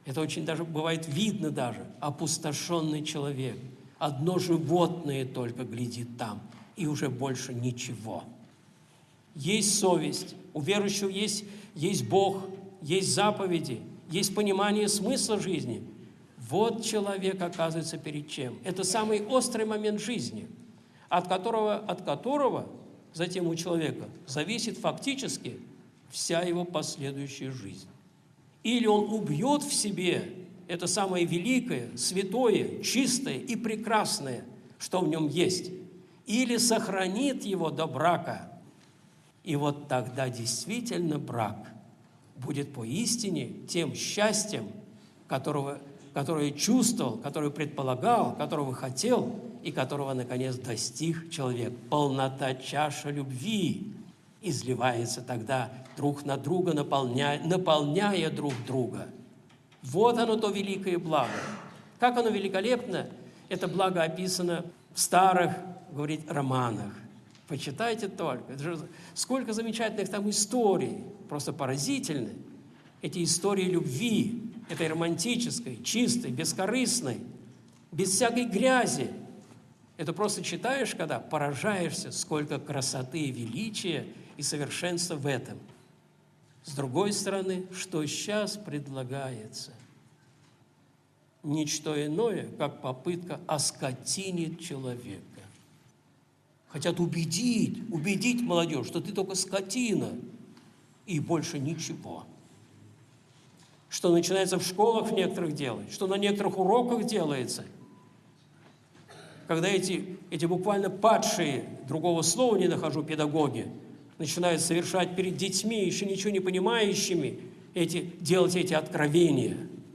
Это очень даже бывает видно даже. Опустошенный человек. Одно животное только глядит там, и уже больше ничего. Есть совесть, у верующего есть Бог, есть заповеди, есть понимание смысла жизни. Вот человек оказывается перед чем. Это самый острый момент жизни, от которого затем у человека зависит фактически вся его последующая жизнь. Или он убьет в себе это самое великое, святое, чистое и прекрасное, что в нем есть, или сохранит его до брака. И вот тогда действительно брак будет поистине тем счастьем, которое чувствовал, которое предполагал, которого хотел и которого, наконец, достиг человек. Полнота чаша любви изливается тогда друг на друга, наполняя друг друга. Вот оно, то великое благо. Как оно великолепно, это благо описано в старых, говорит, романах. Почитайте только. Сколько замечательных там историй, просто поразительны. Эти истории любви, этой романтической, чистой, бескорыстной, без всякой грязи. Это просто читаешь, когда поражаешься, сколько красоты и величия и совершенства в этом. С другой стороны, что сейчас предлагается? Ничто иное, как попытка оскотинить человека. Хотят убедить молодежь, что ты только скотина, и больше ничего. Что начинается в школах в некоторых делать, что на некоторых уроках делается. Когда эти буквально падшие, другого слова не нахожу, педагоги, начинают совершать перед детьми, еще ничего не понимающими, делать эти откровения.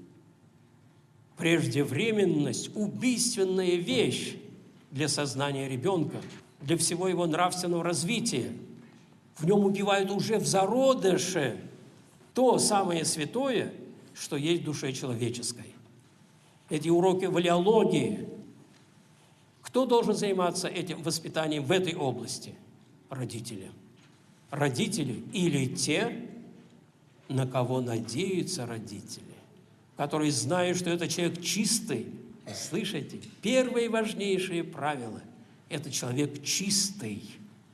Преждевременность – убийственная вещь для сознания ребенка, для всего его нравственного развития. В нем убивают уже в зародыше то самое святое, что есть в душе человеческой. Эти уроки валеологии. Кто должен заниматься этим воспитанием в этой области? Родители. Родители или те, на кого надеются родители, которые знают, что это человек чистый. Слышите? Первое и важнейшее правило – это человек чистый.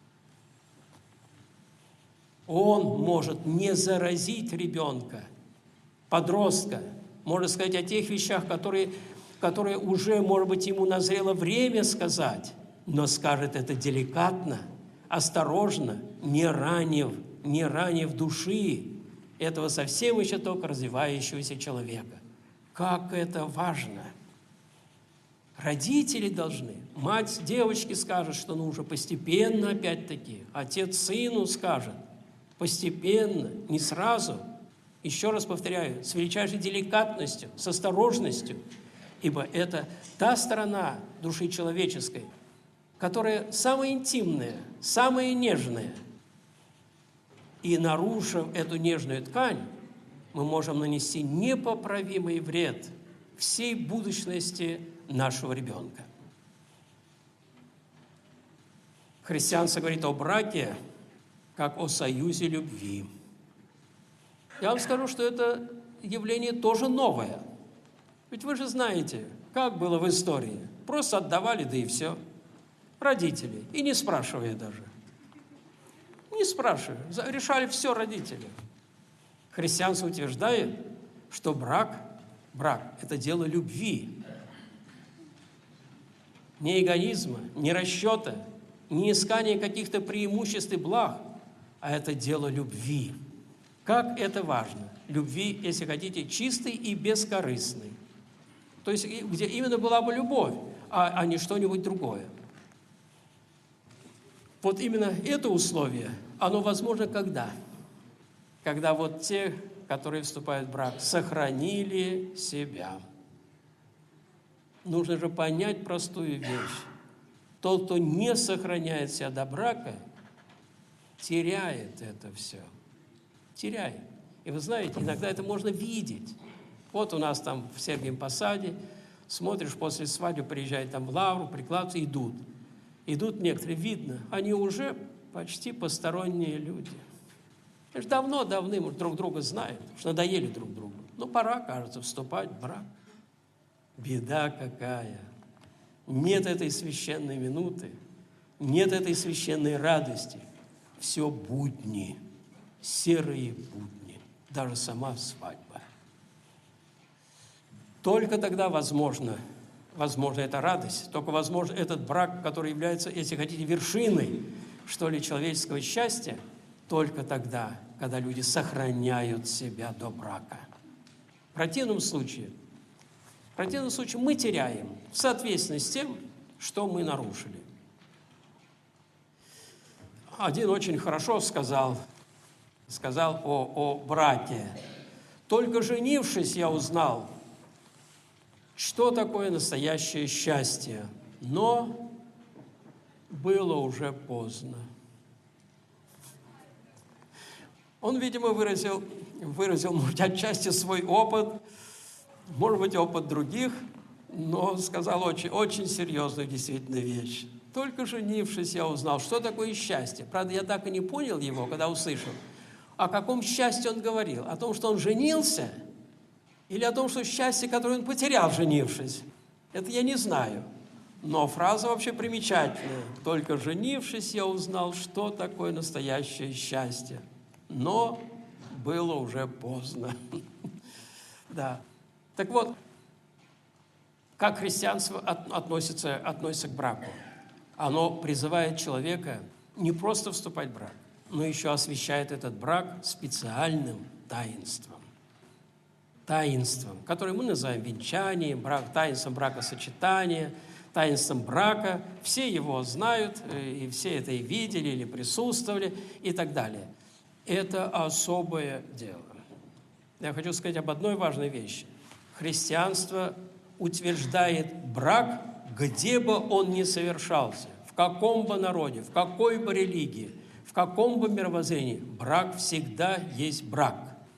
Он может не заразить ребенка, подростка, может сказать о тех вещах, которые уже, может быть, ему назрело время сказать, но скажет это деликатно, осторожно, не ранив души этого совсем еще только развивающегося человека. Как это важно! Родители должны, мать девочке скажет, что нужно постепенно, опять-таки, отец сыну скажет, постепенно, не сразу. Еще раз повторяю, с величайшей деликатностью, с осторожностью, ибо это та сторона души человеческой, которая самая интимная, самая нежная. И, нарушив эту нежную ткань, мы можем нанести непоправимый вред всей будущности нашего ребенка. Христианство говорит о браке как о союзе любви. Я вам скажу, что это явление тоже новое. Ведь вы же знаете, как было в истории. Просто отдавали, да и все. Родители. И не спрашивая даже. Не спрашивая. Решали все родители. Христианство утверждает, что брак – это дело любви. Не эгоизма, не расчета, не искания каких-то преимуществ и благ, а это дело любви. Как это важно! Любви, если хотите, чистой и бескорыстной. То есть, где именно была бы любовь, а не что-нибудь другое. Вот именно это условие, оно возможно когда? Когда вот те, которые вступают в брак, сохранили себя. Нужно же понять простую вещь. Тот, кто не сохраняет себя до брака, теряет это все. Теряет. И вы знаете, иногда это можно видеть. Вот у нас там в Сергиевом Посаде, смотришь, после свадьбы приезжают там в Лавру, прикладываются, идут. Идут некоторые, видно, они уже почти посторонние люди. Давно-давным друг друга знают, что надоели друг другу. Ну, пора, кажется, вступать в брак. Беда какая! Нет этой священной минуты, нет этой священной радости. Все будни, серые будни, даже сама свадьба. Только тогда возможна эта радость, только возможно этот брак, который является, если хотите, вершиной, что ли, человеческого счастья, только тогда, когда люди сохраняют себя до брака. В противном случае мы теряем в соответствии с тем, что мы нарушили. Один очень хорошо сказал о браке. Только женившись, я узнал, что такое настоящее счастье. Но было уже поздно. Он, видимо, выразил, может быть, отчасти свой опыт, может быть, опыт других, но сказал очень, очень серьезную действительно вещь. Только женившись, я узнал, что такое счастье. Правда, я так и не понял его, когда услышал. О каком счастье он говорил? О том, что он женился? Или о том, что счастье, которое он потерял, женившись? Это я не знаю. Но фраза вообще примечательная. Только женившись, я узнал, что такое настоящее счастье. Но было уже поздно. Да. Так вот, как христианство относится к браку? Оно призывает человека не просто вступать в брак, но еще освящает этот брак специальным таинством. Таинством, которое мы называем венчанием, таинством бракосочетания, таинством брака. Все его знают, и все это и видели, или присутствовали, и так далее. Это особое дело. Я хочу сказать об одной важной вещи. Христианство утверждает брак, где бы он ни совершался, в каком бы народе, в какой бы религии, в каком бы мировоззрении. Брак всегда есть брак.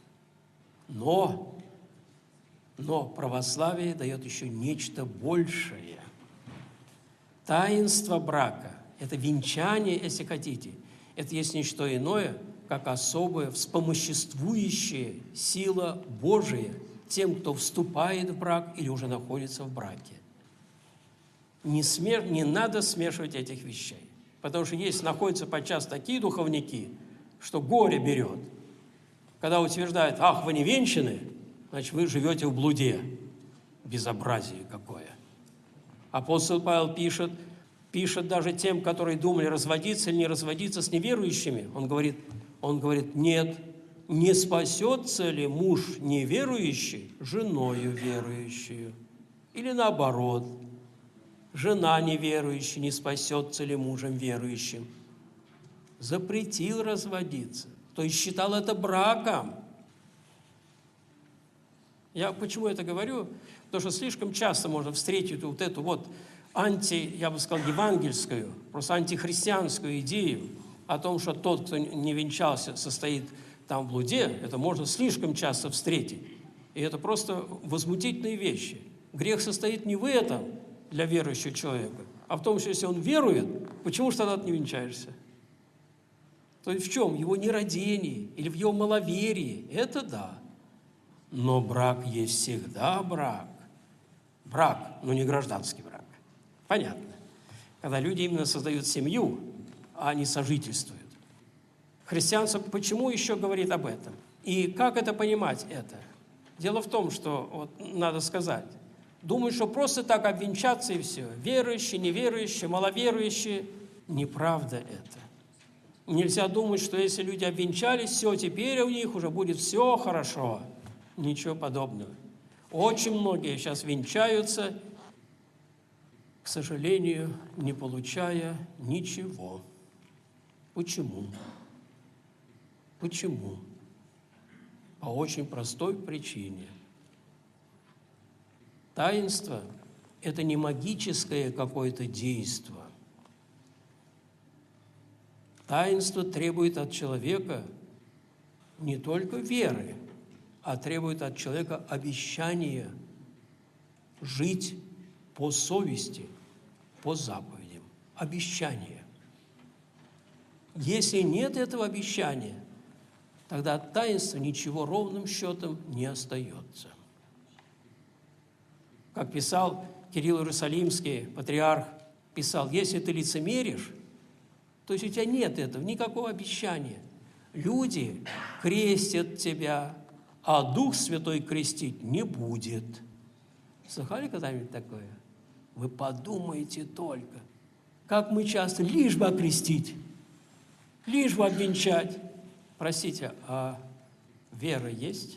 Но православие дает еще нечто большее. Таинство брака – это венчание, если хотите. Это есть ничто иное, как особая, вспомоществующая сила Божия тем, кто вступает в брак или уже находится в браке. Не надо смешивать этих вещей. Потому что есть, находятся подчас такие духовники, что горе берет. Когда утверждают: ах, вы не венчаны, значит, вы живете в блуде. Безобразие какое. Апостол Павел пишет даже тем, которые думали, разводиться или не разводиться с неверующими. Он говорит, нет, не спасется ли муж неверующий женою верующую? Или наоборот, жена неверующая, не спасется ли мужем верующим? Запретил разводиться, то есть считал это браком. Я почему это говорю? Потому что слишком часто можно встретить вот эту вот я бы сказал, евангельскую, просто антихристианскую идею о том, что тот, кто не венчался, состоит там в блуде. Это можно слишком часто встретить. И это просто возмутительные вещи. Грех состоит не в этом для верующего человека, а в том, что если он верует, почему же тогда ты не венчаешься? То есть в чем? В его нерадении или в его маловерии. Это да. Но брак есть всегда брак. Брак, но не гражданский брак. Понятно. Когда люди именно создают семью, а они сожительствуют. Христианство почему еще говорит об этом? И как это понимать это? Дело в том, что, вот, надо сказать, думают, что просто так обвенчаться и все. Верующие, неверующие, маловерующие. Неправда это. Нельзя думать, что если люди обвенчались, все, теперь у них уже будет все хорошо. Ничего подобного. Очень многие сейчас венчаются, к сожалению, не получая ничего. Почему? Почему? По очень простой причине. Таинство – это не магическое какое-то действо. Таинство требует от человека не только веры, а требует от человека обещания жить по совести, по заповедям. Обещание. Если нет этого обещания, тогда от таинства ничего ровным счетом не остается. Как писал Кирилл Иерусалимский, патриарх, писал: если ты лицемеришь, то есть у тебя нет этого, никакого обещания. Люди крестят тебя, а Дух Святой крестить не будет. Слыхали когда-нибудь такое? Вы подумайте только, как мы часто лишь бы окрестить, лишь бы обвенчать. Простите, а вера есть?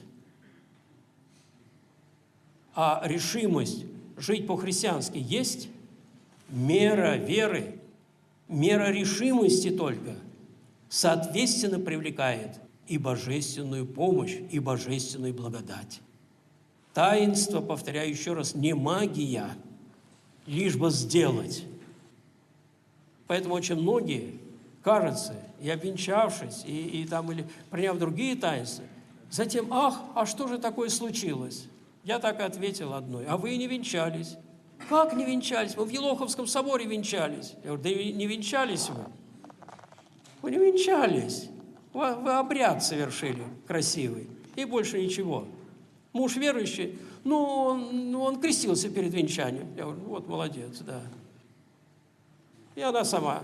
А решимость жить по-христиански есть? Мера веры, мера решимости только соответственно привлекает и божественную помощь, и божественную благодать. Таинство, повторяю еще раз, не магия, лишь бы сделать. Поэтому очень многие, кажется, и обвенчавшись, или приняв другие таинства, затем: ах, а что же такое случилось? Я так и ответил одной: а вы не венчались. Как не венчались? Мы в Елоховском соборе венчались. Я говорю: да и не венчались вы. Вы не венчались. Вы обряд совершили красивый. И больше ничего. Муж верующий, он крестился перед венчанием. Я говорю: вот молодец, да. И она сама.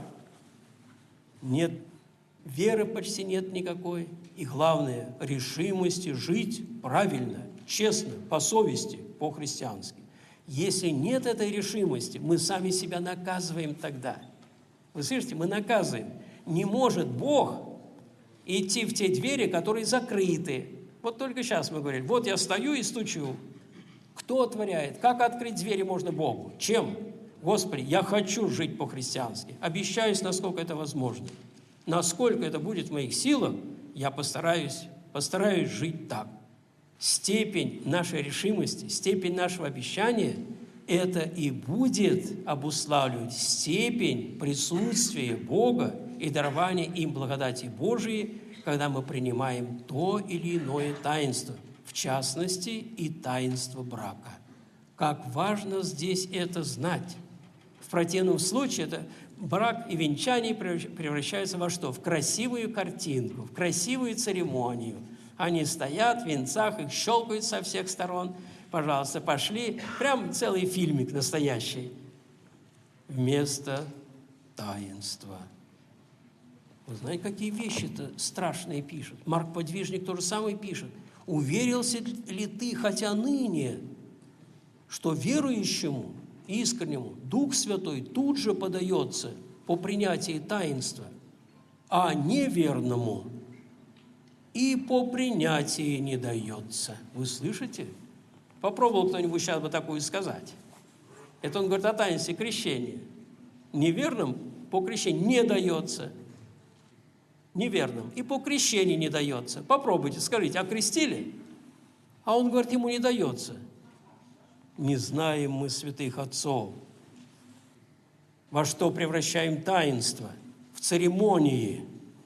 Нет, веры почти нет никакой. И главное, решимости жить правильно, честно, по совести, по-христиански. Если нет этой решимости, мы сами себя наказываем тогда. Вы слышите, мы наказываем. Не может Бог идти в те двери, которые закрыты. Вот только сейчас мы говорили: вот я стою и стучу. Кто отворяет? Как открыть двери можно Богу? Чем? Господи, я хочу жить по-христиански. Обещаюсь, насколько это возможно. Насколько это будет в моих силах, я постараюсь жить так. Степень нашей решимости, степень нашего обещания – это и будет обуславливать степень присутствия Бога и дарования им благодати Божией, когда мы принимаем то или иное таинство, в частности, и таинство брака. Как важно здесь это знать. В противном случае это брак и венчание превращаются во что? В красивую картинку, в красивую церемонию. Они стоят в венцах, их щелкают со всех сторон. Пожалуйста, пошли. Прям целый фильмик настоящий. Вместо таинства. Вы знаете, какие вещи-то страшные пишут? Марк Подвижник то же самое пишет. «Уверился ли ты, хотя ныне, что верующему, искреннему, Дух Святой тут же подается по принятии таинства, а неверному и по принятии не дается». Вы слышите? Попробовал кто-нибудь сейчас бы такую сказать. Это он говорит о таинстве крещения. Неверным по крещению не дается. Неверным. И по крещению не дается. Попробуйте, скажите: окрестили? А он говорит, ему не дается. Не знаем мы святых отцов, во что превращаем таинство, в церемонии,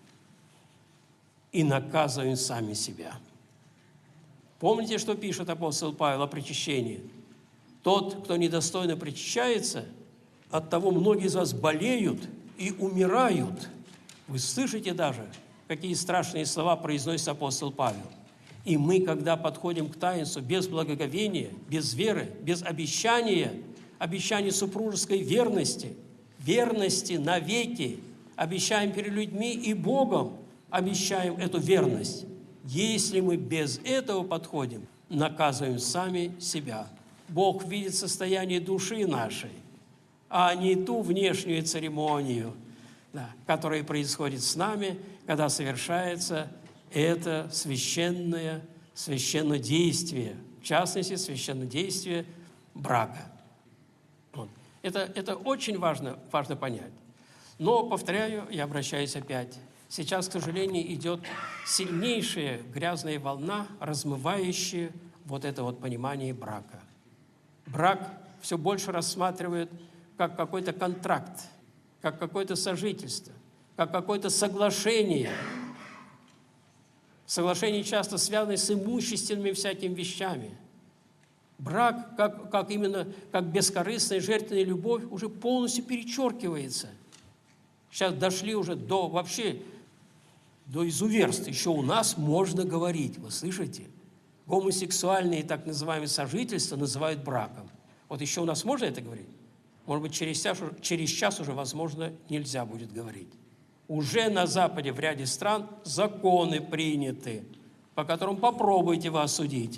и наказываем сами себя. Помните, что пишет апостол Павел о причащении? Тот, кто недостойно причащается, от того многие из вас болеют и умирают. Вы слышите даже, какие страшные слова произносит апостол Павел. И мы, когда подходим к таинству без благоговения, без веры, без обещания супружеской верности, верности навеки, обещаем перед людьми и Богом, обещаем эту верность. Если мы без этого подходим, наказываем сами себя. Бог видит состояние души нашей, а не ту внешнюю церемонию, которая происходит с нами, когда совершается это священное действие, в частности, священное действие брака. Вот. Это очень важно понять. Но, повторяю, я обращаюсь опять, сейчас, к сожалению, идет сильнейшая грязная волна, размывающая вот это вот понимание брака. Брак все больше рассматривают как какой-то контракт, как какое-то сожительство, как какое-то соглашение. Соглашение часто связано с имущественными всякими вещами. Брак, как бескорыстная жертвенная любовь, уже полностью перечеркивается. Сейчас дошли уже до вообще до изуверств. Еще у нас можно говорить, вы слышите? Гомосексуальные так называемые сожительства называют браком. Вот еще у нас можно это говорить? Может быть, через час уже, возможно, нельзя будет говорить. Уже на Западе в ряде стран законы приняты, по которым попробуйте вы осудить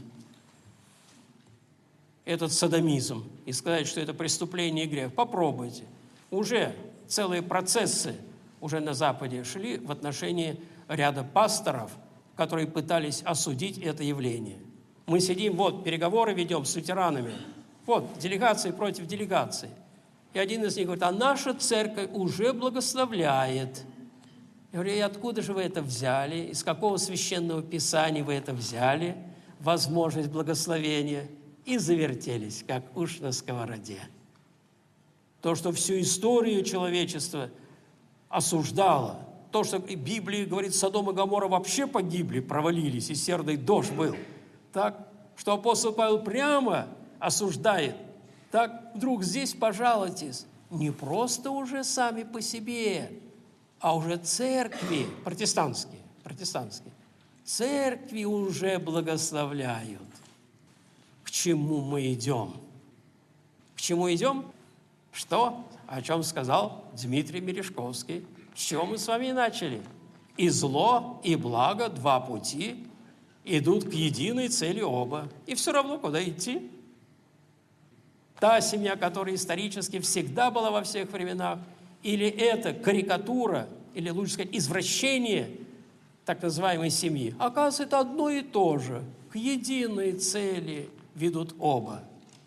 этот содомизм и сказать, что это преступление и грех. Попробуйте. Уже целые процессы уже на Западе шли в отношении ряда пасторов, которые пытались осудить это явление. Мы сидим, вот, переговоры ведем с лютеранами, вот, делегации против делегации. И один из них говорит, а наша церковь уже благословляет. Я говорю, и откуда же вы это взяли? Из какого священного писания вы это взяли? Возможность благословения. И завертелись, как уж на сковороде. То, что всю историю человечества осуждало, то, что в Библии говорит, Содом и Гоморра вообще погибли, провалились, и серный дождь был. Так, что апостол Павел прямо осуждает. Так, вдруг здесь, пожалуйтесь, не просто уже сами по себе, а уже церкви, протестантские, церкви уже благословляют. К чему мы идем? К чему идем? Что? О чем сказал Дмитрий Мережковский. С чего мы с вами начали? И зло, и благо, два пути, идут к единой цели оба. И все равно, куда идти? Та семья, которая исторически всегда была во всех временах, или это карикатура, или, лучше сказать, извращение так называемой семьи, оказывается, это одно и то же. К единой цели ведут оба.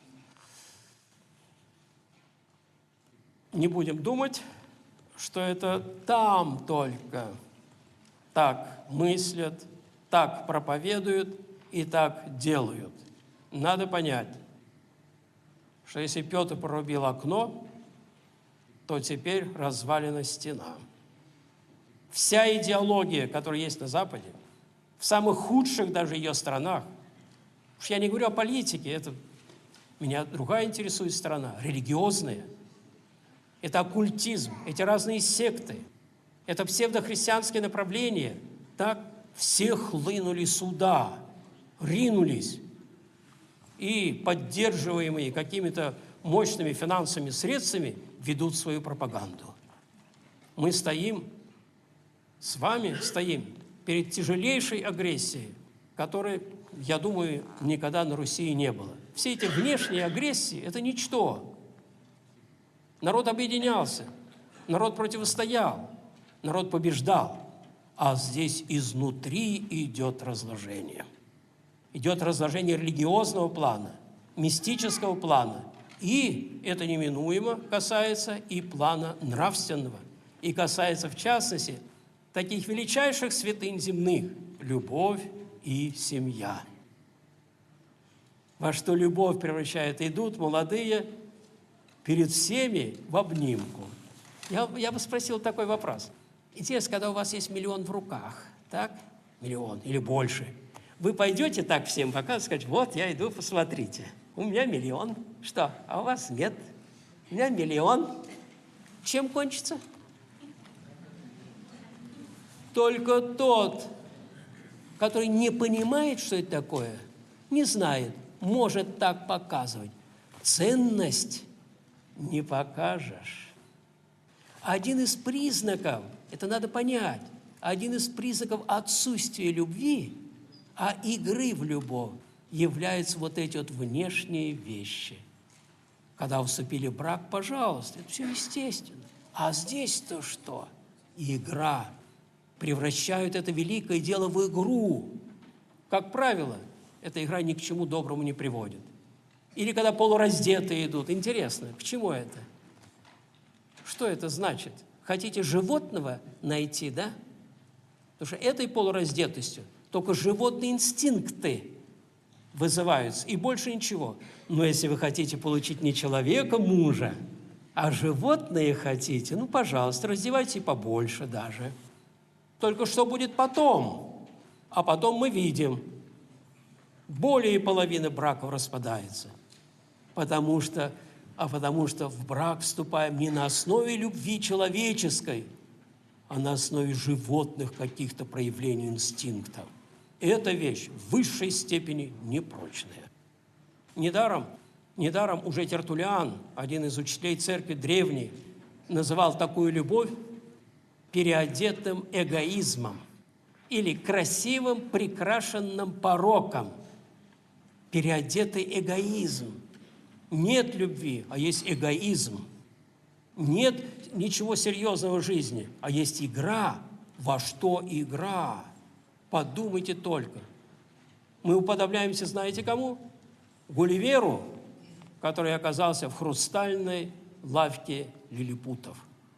Не будем думать, что это там только так мыслят, так проповедуют и так делают. Надо понять, что если Петр прорубил окно, то теперь развалена стена. Вся идеология, которая есть на Западе, в самых худших даже ее странах, уж я не говорю о политике, это меня другая интересует страна, религиозная. Это оккультизм, эти разные секты, это псевдохристианские направления. Так все хлынули сюда, ринулись. И поддерживаемые какими-то мощными финансовыми средствами ведут свою пропаганду. Мы стоим, с вами стоим перед тяжелейшей агрессией, которой, я думаю, никогда на Руси не было. Все эти внешние агрессии – это ничто. Народ объединялся, народ противостоял, народ побеждал. А здесь изнутри идет разложение. Идет разложение религиозного плана, мистического плана. И это неминуемо касается и плана нравственного. И касается, в частности, таких величайших святынь земных – любовь и семья. Во что любовь превращает, идут молодые перед всеми в обнимку. Я бы спросил такой вопрос. Интересно, когда у вас есть 1 000 000 в руках, так? 1 000 000 или больше. Вы пойдете так всем показывать, сказать, вот я иду, посмотрите. У меня 1 000 000. Что? А у вас нет. У меня 1 000 000. Чем кончится? Только тот, который не понимает, что это такое, не знает, может так показывать. Ценность не покажешь. Один из признаков, это надо понять, один из признаков отсутствия любви, а игры в любовь, являются вот эти вот внешние вещи. Когда вступили в брак, пожалуйста, это все естественно. А здесь-то что? Игра. Превращают это великое дело в игру. Как правило, эта игра ни к чему доброму не приводит. Или когда полураздетые идут. Интересно, к чему это? Что это значит? Хотите животного найти, да? Потому что этой полураздетостью только животные инстинкты вызываются, и больше ничего. Но если вы хотите получить не человека, мужа, а животные хотите, ну, пожалуйста, раздевайте побольше даже. Только что будет потом? А потом мы видим, более половины браков распадается. Потому что в брак вступаем не на основе любви человеческой, а на основе животных каких-то проявлений инстинктов. Эта вещь в высшей степени непрочная. Недаром уже Тертуллиан, один из учителей церкви древней, называл такую любовь переодетым эгоизмом или красивым прикрашенным пороком. Переодетый эгоизм. Нет любви, а есть эгоизм. Нет ничего серьезного в жизни, а есть игра. Во что игра? Подумайте только. Мы уподобляемся, знаете кому? Гулливеру, который оказался в хрустальной лавке лилипутов.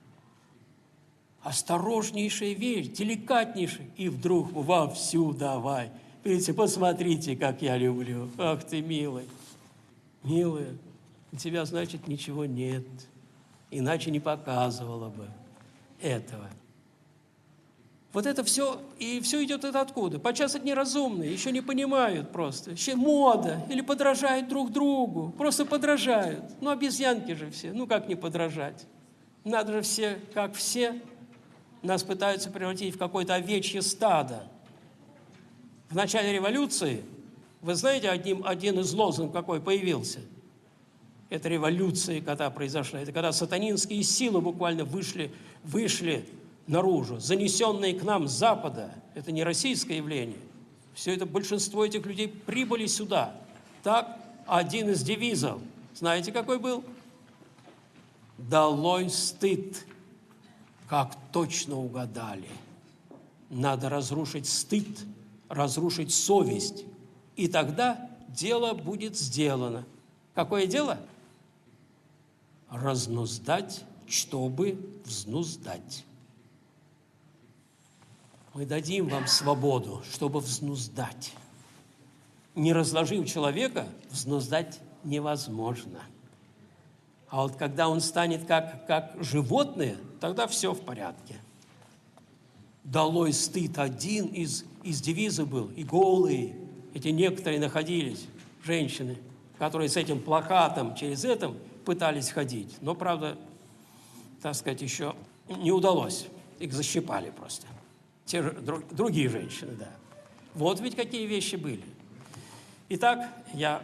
Осторожнейшая вещь, деликатнейшая. И вдруг вовсю давай. Видите, посмотрите, как я люблю. Ах ты, милый. Милая, у тебя, значит, ничего нет. Иначе не показывала бы этого. Вот это все, и все идет это откуда? Подчас это неразумные, еще не понимают просто. Еще мода, или подражают друг другу, просто подражают. Ну, обезьянки же все, ну как не подражать? Надо же все, как все. Нас пытаются превратить в какое-то овечье стадо. В начале революции, вы знаете, один из лозунгов какой появился? Это революция, когда произошла. Это когда сатанинские силы буквально вышли наружу, занесенные к нам с Запада. Это не российское явление. Все это, большинство этих людей прибыли сюда. Так, один из девизов, знаете, какой был? «Долой стыд». Как точно угадали. Надо разрушить стыд, разрушить совесть. И тогда дело будет сделано. Какое дело? Разнуздать, чтобы взнуздать. Мы дадим вам свободу, чтобы взнуздать. Не разложив человека, взнуздать невозможно. А вот когда он станет как животное, тогда все в порядке. Долой стыд, один из девизов был. И голые, эти некоторые находились, женщины, которые с этим плакатом через это пытались ходить. Но, правда, так сказать, еще не удалось. Их защипали просто. Те же другие женщины, да. Вот ведь какие вещи были. Итак, я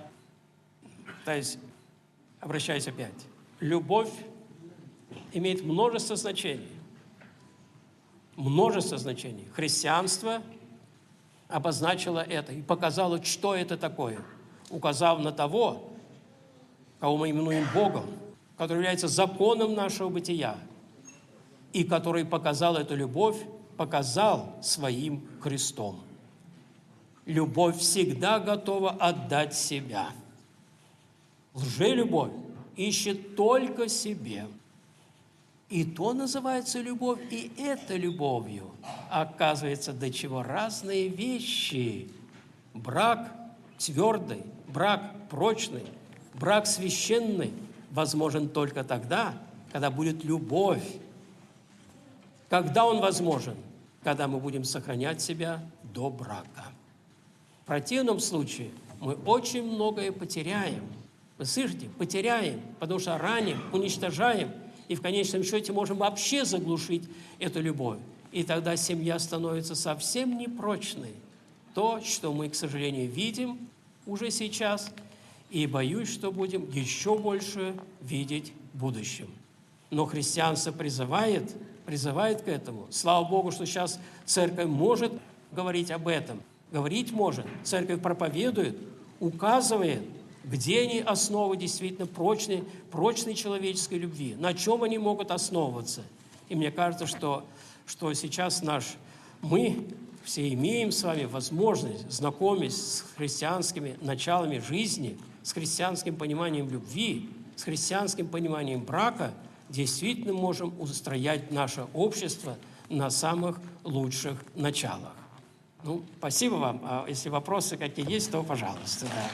обращаюсь опять. Любовь имеет множество значений. Множество значений. Христианство обозначило это и показало, что это такое, указав на того, кого мы именуем Богом, который является законом нашего бытия, и который показал эту любовь, показал своим крестом. Любовь всегда готова отдать себя. Лжелюбовь ищет только себе. И то называется любовь, и это любовью. Оказывается, до чего разные вещи. Брак твердый, брак прочный, брак священный возможен только тогда, когда будет любовь. Когда он возможен? Когда мы будем сохранять себя до брака. В противном случае мы очень многое потеряем. Вы слышите? Потеряем, потому что раним, уничтожаем, и в конечном счете можем вообще заглушить эту любовь. И тогда семья становится совсем непрочной. То, что мы, к сожалению, видим уже сейчас, и боюсь, что будем еще больше видеть в будущем. Но христианство призывает к этому. Слава Богу, что сейчас церковь может говорить об этом. Говорить может. Церковь проповедует, указывает, где они основы действительно прочной человеческой любви, на чем они могут основываться. И мне кажется, что сейчас мы все имеем с вами возможность, знакомясь с христианскими началами жизни, с христианским пониманием любви, с христианским пониманием брака, действительно можем устроять наше общество на самых лучших началах. Ну, спасибо вам. А если вопросы какие есть, то пожалуйста. Да.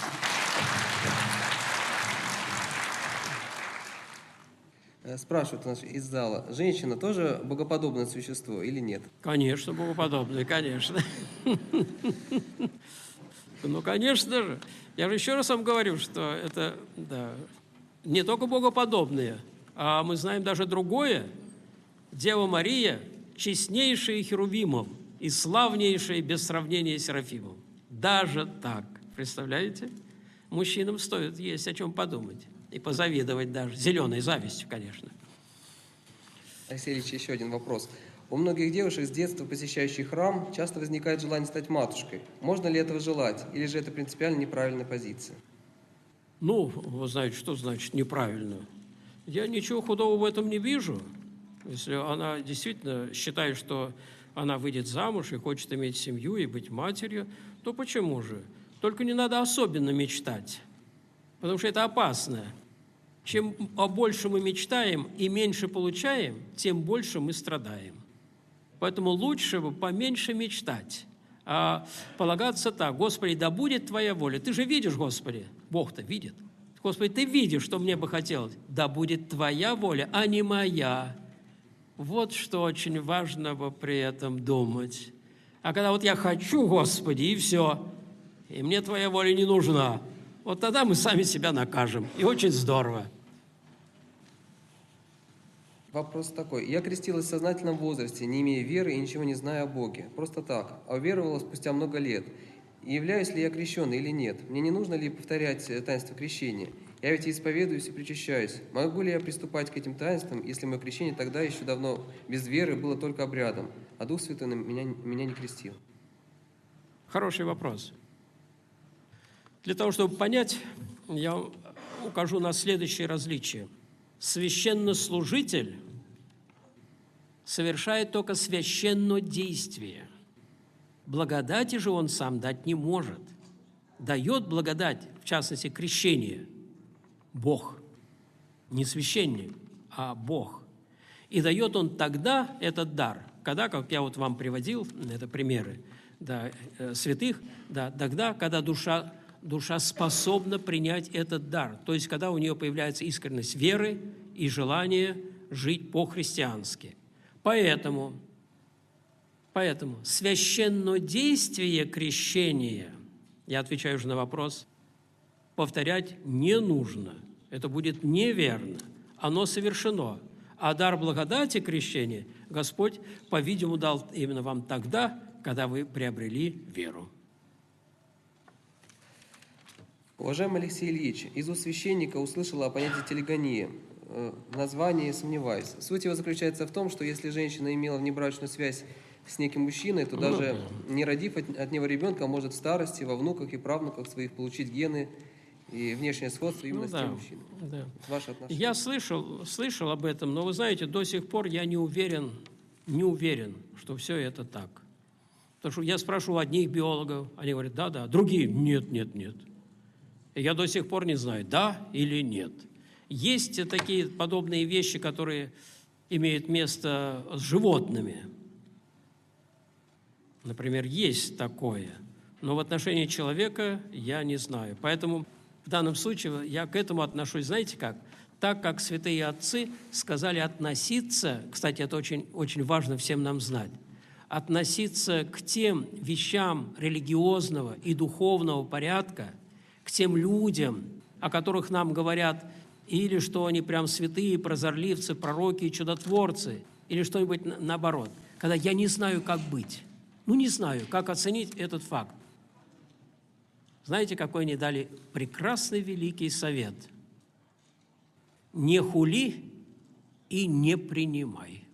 Спрашивают у нас из зала, женщина тоже богоподобное существо или нет? Конечно, богоподобное, конечно. Ну, конечно же. Я же еще раз вам говорю, что это не только богоподобные, а мы знаем даже другое. Дева Мария честнейшие херувимов и славнейшие без сравнения серафимов. Даже так. Представляете? Мужчинам стоит есть о чем подумать и позавидовать даже. Зеленой завистью, конечно. Алексей Ильич, еще один вопрос. У многих девушек с детства, посещающих храм, часто возникает желание стать матушкой. Можно ли этого желать, или же это принципиально неправильная позиция? Ну, вы знаете, что значит неправильно? Я ничего худого в этом не вижу. Если она действительно считает, что она выйдет замуж и хочет иметь семью и быть матерью, то почему же? Только не надо особенно мечтать, потому что это опасно. Чем больше мы мечтаем и меньше получаем, тем больше мы страдаем. Поэтому лучше бы поменьше мечтать, а полагаться так: Господи, да будет Твоя воля. Ты же видишь, Господи, Бог-то видит. Господи, Ты видишь, что мне бы хотелось. Да будет Твоя воля, а не моя. Вот что очень важно бы при этом думать. А когда вот я хочу, Господи, и все, и мне Твоя воля не нужна, вот тогда мы сами себя накажем. И очень здорово. Вопрос такой. Я крестилась в сознательном возрасте, не имея веры и ничего не зная о Боге. Просто так. А уверовала спустя много лет. И являюсь ли я крещенной или нет? Мне не нужно ли повторять таинство крещения? Я ведь исповедуюсь и причащаюсь. Могу ли я приступать к этим таинствам, если мое крещение тогда еще давно без веры было только обрядом, а Дух Святой меня не крестил? Хороший вопрос. Для того, чтобы понять, я укажу на следующее различие. Священнослужитель совершает только священное действие. Благодати же он сам дать не может. Дает благодать, в частности, крещение, Бог. Не священник, а Бог. И дает он тогда этот дар, когда, как я вот вам приводил, это примеры святых, тогда, когда душа способна принять этот дар. То есть, когда у нее появляется искренность веры и желание жить по-христиански. Поэтому священное действие крещения, я отвечаю уже на вопрос, повторять не нужно. Это будет неверно. Оно совершено. А дар благодати крещения Господь, по-видимому, дал именно вам тогда, когда вы приобрели веру. Уважаемый Алексей Ильич, из уст священника услышала о понятии телегония. В названии сомневаюсь. Суть его заключается в том, что если женщина имела внебрачную связь с неким мужчиной, то даже не родив от него ребенка, может в старости, во внуках и правнуках своих получить гены и внешнее сходство именно с тем мужчиной. Да. Ваше отношение. Я слышал об этом, но вы знаете, до сих пор я не уверен, что все это так. Потому что я спрашиваю одних биологов, они говорят, да, другие, нет. И я до сих пор не знаю, да или нет. Есть такие подобные вещи, которые имеют место с животными. Например, есть такое. Но в отношении человека я не знаю. Поэтому в данном случае я к этому отношусь, знаете как? Так, как святые отцы сказали относиться, кстати, это очень, очень важно всем нам знать, относиться к тем вещам религиозного и духовного порядка, к тем людям, о которых нам говорят, или что они прям святые, прозорливцы, пророки и чудотворцы, или что-нибудь наоборот. Когда я не знаю, как быть, не знаю, как оценить этот факт. Знаете, какой они дали прекрасный великий совет? Не хули и не принимай.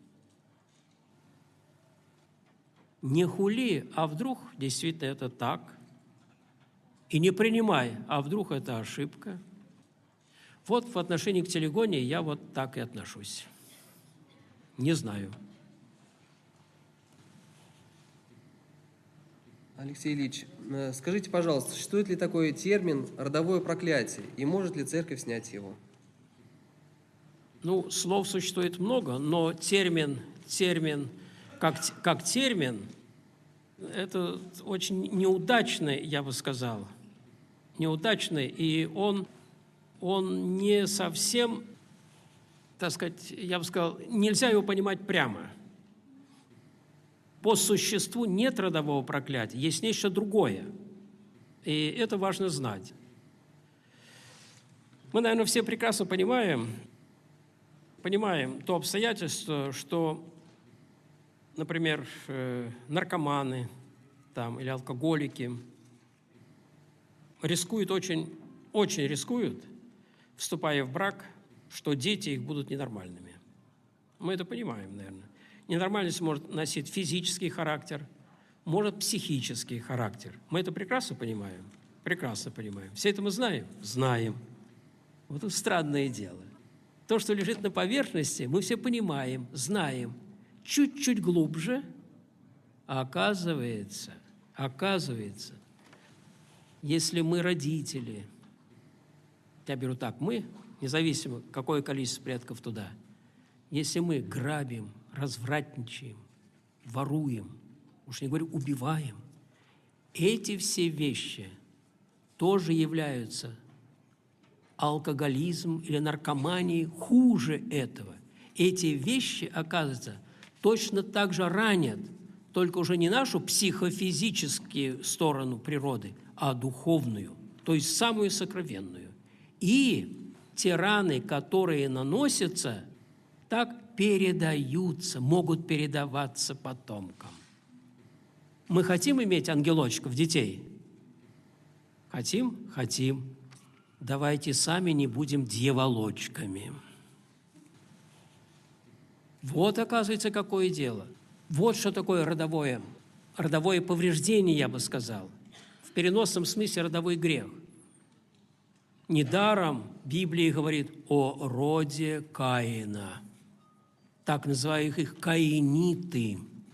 Не хули, а вдруг действительно это так. И не принимай, а вдруг это ошибка. Вот в отношении к телегонии я вот так и отношусь. Не знаю. Алексей Ильич, скажите, пожалуйста, существует ли такой термин «родовое проклятие» и может ли церковь снять его? Слов существует много, но термин как термин, это очень неудачный, я бы сказал. Неудачный, и он не совсем, так сказать, я бы сказал, нельзя его понимать прямо. По существу нет родового проклятия, есть нечто другое. И это важно знать. Мы, наверное, все прекрасно понимаем то обстоятельство, что например, наркоманы там, или алкоголики рискуют очень рискуют, вступая в брак, что дети их будут ненормальными. Мы это понимаем, наверное. Ненормальность может носить физический характер, может психический характер. Мы это прекрасно понимаем. Прекрасно понимаем. Все это мы знаем? Знаем. Вот это странное дело. То, что лежит на поверхности, мы все понимаем, знаем. Чуть-чуть глубже, а оказывается, если мы родители, я беру так, мы, независимо, какое количество предков туда, если мы грабим, развратничаем, воруем, уж не говорю, убиваем, эти все вещи тоже являются алкоголизм или наркоманией хуже этого. Эти вещи, оказывается, точно так же ранят, только уже не нашу психофизическую сторону природы, а духовную, то есть самую сокровенную. И те раны, которые наносятся, так передаются, могут передаваться потомкам. Мы хотим иметь ангелочков, детей? Хотим? Хотим. Давайте сами не будем дьяволочками. Вот, оказывается, какое дело. Вот что такое родовое повреждение, я бы сказал. В переносном смысле родовой грех. Недаром Библия говорит о роде Каина. Так называют их каиниты.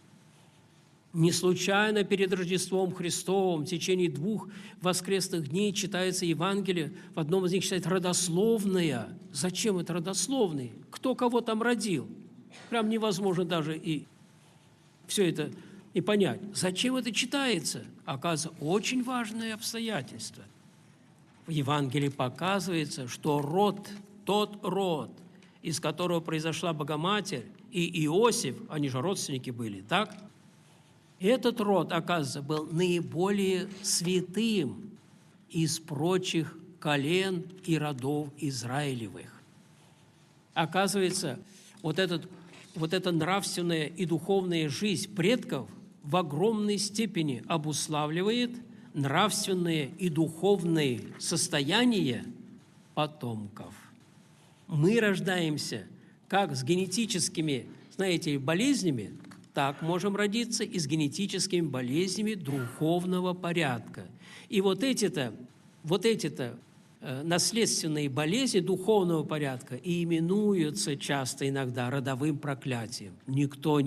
Не случайно перед Рождеством Христовым в течение 2 воскресных дней читается Евангелие. В одном из них читается родословная. Зачем это родословные? Кто кого там родил? Прям невозможно даже и все это и понять. Зачем это читается? Оказывается, очень важное обстоятельство. В Евангелии показывается, что тот род, из которого произошла Богоматерь и Иосиф, они же родственники были, так? Этот род, оказывается, был наиболее святым из прочих колен и родов Израилевых. Оказывается, вот эта нравственная и духовная жизнь предков в огромной степени обуславливает нравственные и духовные состояния потомков. Мы рождаемся как с генетическими, болезнями, так можем родиться и с генетическими болезнями духовного порядка. И вот эти-то наследственные болезни духовного порядка и именуются часто иногда родовым проклятием. Никто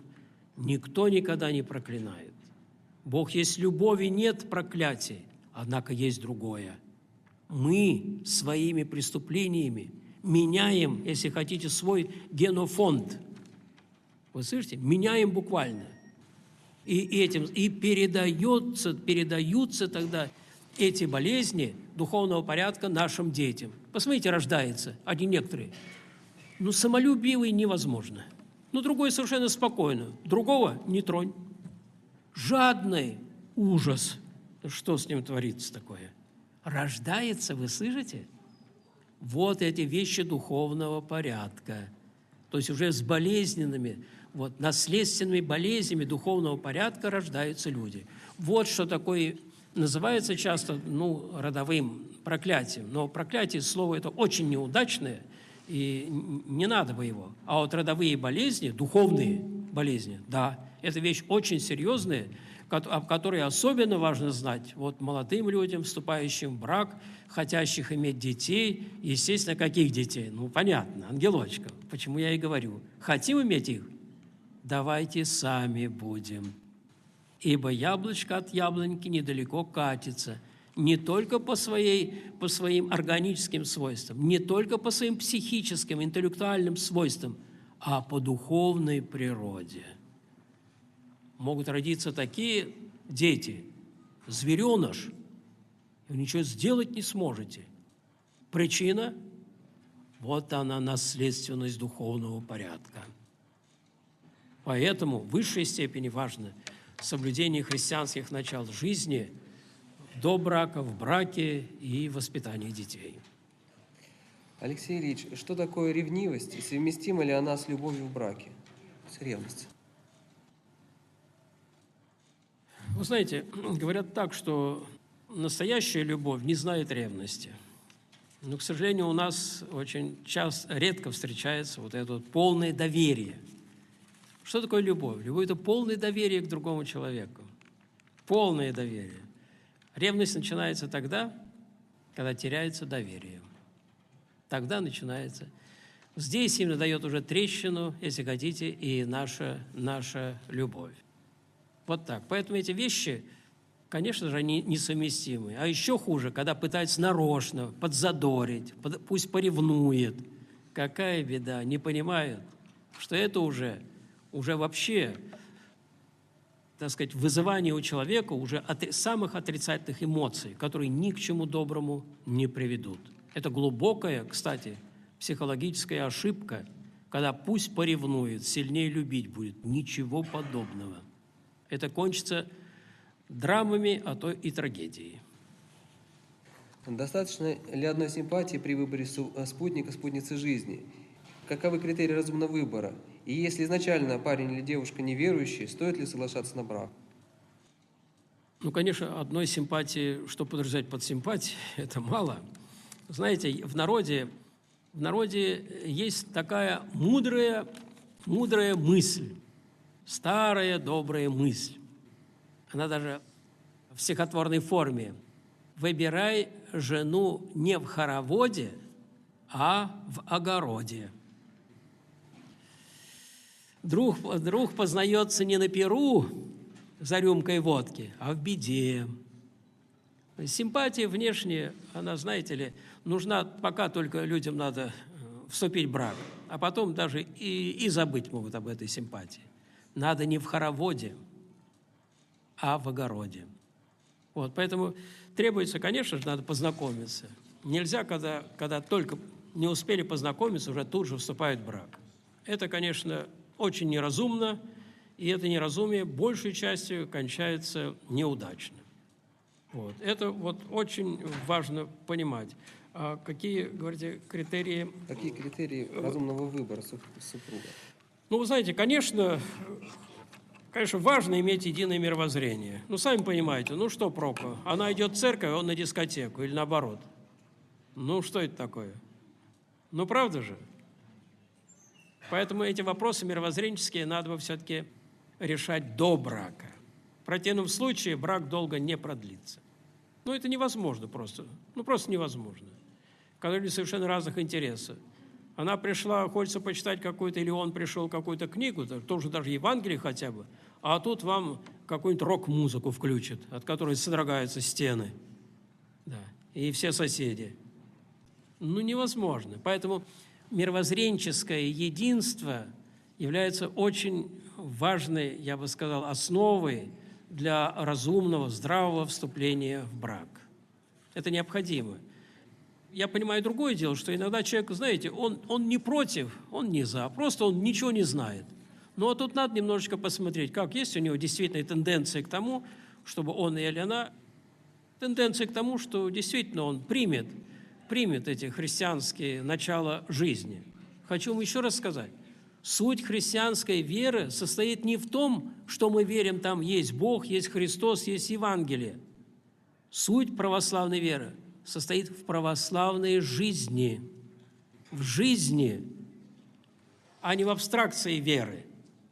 никогда не проклинает. Бог есть любовь и нет проклятий, однако есть другое. Мы своими преступлениями меняем, если хотите, свой генофонд. Вы слышите? Меняем буквально. И передаются тогда эти болезни духовного порядка нашим детям. Посмотрите, рождается, некоторые. Самолюбивый невозможно. Другой совершенно спокойно. Другого не тронь. Жадный ужас. Что с ним творится такое? Рождается, вы слышите? Вот эти вещи духовного порядка. То есть уже с болезненными, наследственными болезнями духовного порядка рождаются люди. Вот что такое называется часто, родовым проклятием. Но проклятие, слово это очень неудачное, и не надо бы его. А вот родовые болезни, духовные болезни, да, это вещь очень серьезная, о которой особенно важно знать молодым людям, вступающим в брак, хотящих иметь детей. Естественно, каких детей? Понятно, ангелочков. Почему я и говорю. Хотим иметь их? Давайте сами будем. Ибо яблочко от яблоньки недалеко катится, не только по своим органическим свойствам, не только по своим психическим, интеллектуальным свойствам, а по духовной природе. Могут родиться такие дети, звереныш, и вы ничего сделать не сможете. Причина – вот она, наследственность духовного порядка. Поэтому в высшей степени важно соблюдение христианских начал жизни до брака, в браке и воспитании детей. Алексей Ильич, что такое ревнивость и совместима ли она с любовью в браке, с ревностью? Вы знаете, говорят так, что настоящая любовь не знает ревности. Но, к сожалению, у нас очень редко встречается вот это вот полное доверие. Что такое любовь? Любовь – это полное доверие к другому человеку. Полное доверие. Ревность начинается тогда, когда теряется доверие. Тогда начинается. Здесь именно дает уже трещину, если хотите, и наша любовь. Вот так. Поэтому эти вещи, конечно же, они несовместимы. А еще хуже, когда пытаются нарочно подзадорить, пусть поревнует. Какая беда, не понимают, что это уже вообще, так сказать, вызывание у человека уже самых отрицательных эмоций, которые ни к чему доброму не приведут. Это глубокая, кстати, психологическая ошибка, когда пусть поревнует, сильнее любить будет. Ничего подобного. Это кончится драмами, а то и трагедией. Достаточно ли одной симпатии при выборе спутника, спутницы жизни? Каковы критерии разумного выбора? И если изначально парень или девушка неверующие, стоит ли соглашаться на брак? Ну, конечно, одной симпатии, что подразумевать под симпатией, это мало. Знаете, в народе есть такая мудрая мысль, старая добрая мысль. Она даже в стихотворной форме. «Выбирай жену не в хороводе, а в огороде». Друг познается не на перу за рюмкой водки, а в беде. Симпатия внешняя, она, знаете ли, нужна, пока только людям надо вступить в брак, а потом даже и забыть могут об этой симпатии. Надо не в хороводе, а в огороде. Вот, поэтому требуется, конечно же, надо познакомиться. Нельзя, когда только не успели познакомиться, уже тут же вступают в брак. Это, конечно, очень неразумно, и это неразумие большей частью кончается неудачно. Вот. Это вот очень важно понимать. А какие, говорите, критерии? Какие критерии разумного выбора супруга? Ну, вы знаете, конечно, важно иметь единое мировоззрение. Ну, сами понимаете, ну что проку? Она идет в церковь, он на дискотеку, или наоборот. Ну, что это такое? Ну, правда же? Поэтому эти вопросы мировоззренческие надо бы все-таки решать до брака. В противном случае брак долго не продлится. Ну, это невозможно просто. Ну, просто невозможно. Когда люди совершенно разных интересов. Она пришла, хочется почитать какую-то, или он пришел какую-то книгу, тоже даже Евангелие хотя бы, а тут вам какую-нибудь рок-музыку включат, от которой содрогаются стены. Да. И все соседи. Ну, невозможно. Поэтому мировоззренческое единство является очень важной, я бы сказал, основой для разумного, здравого вступления в брак. Это необходимо. Я понимаю другое дело, что иногда человек, знаете, он не против, он не за, просто он ничего не знает. Но вот тут надо немножечко посмотреть, как есть у него действительно тенденция к тому, чтобы он или она, тенденция к тому, что действительно он примет эти христианские начала жизни. Хочу вам еще раз сказать. Суть христианской веры состоит не в том, что мы верим, там есть Бог, есть Христос, есть Евангелие. Суть православной веры состоит в православной жизни. В жизни, а не в абстракции веры.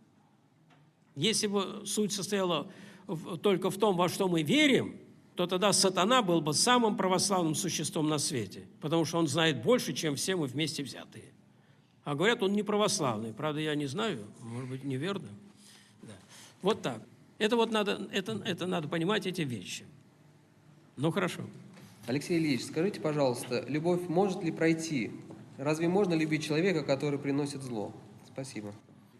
Если бы суть состояла только в том, во что мы верим, то тогда сатана был бы самым православным существом на свете, потому что он знает больше, чем все мы вместе взятые. А говорят, он не православный. Правда, я не знаю, может быть, неверно. Да. Вот так. Это надо понимать, эти вещи. Ну, хорошо. Алексей Ильич, скажите, пожалуйста, любовь может ли пройти? Разве можно любить человека, который приносит зло? Спасибо.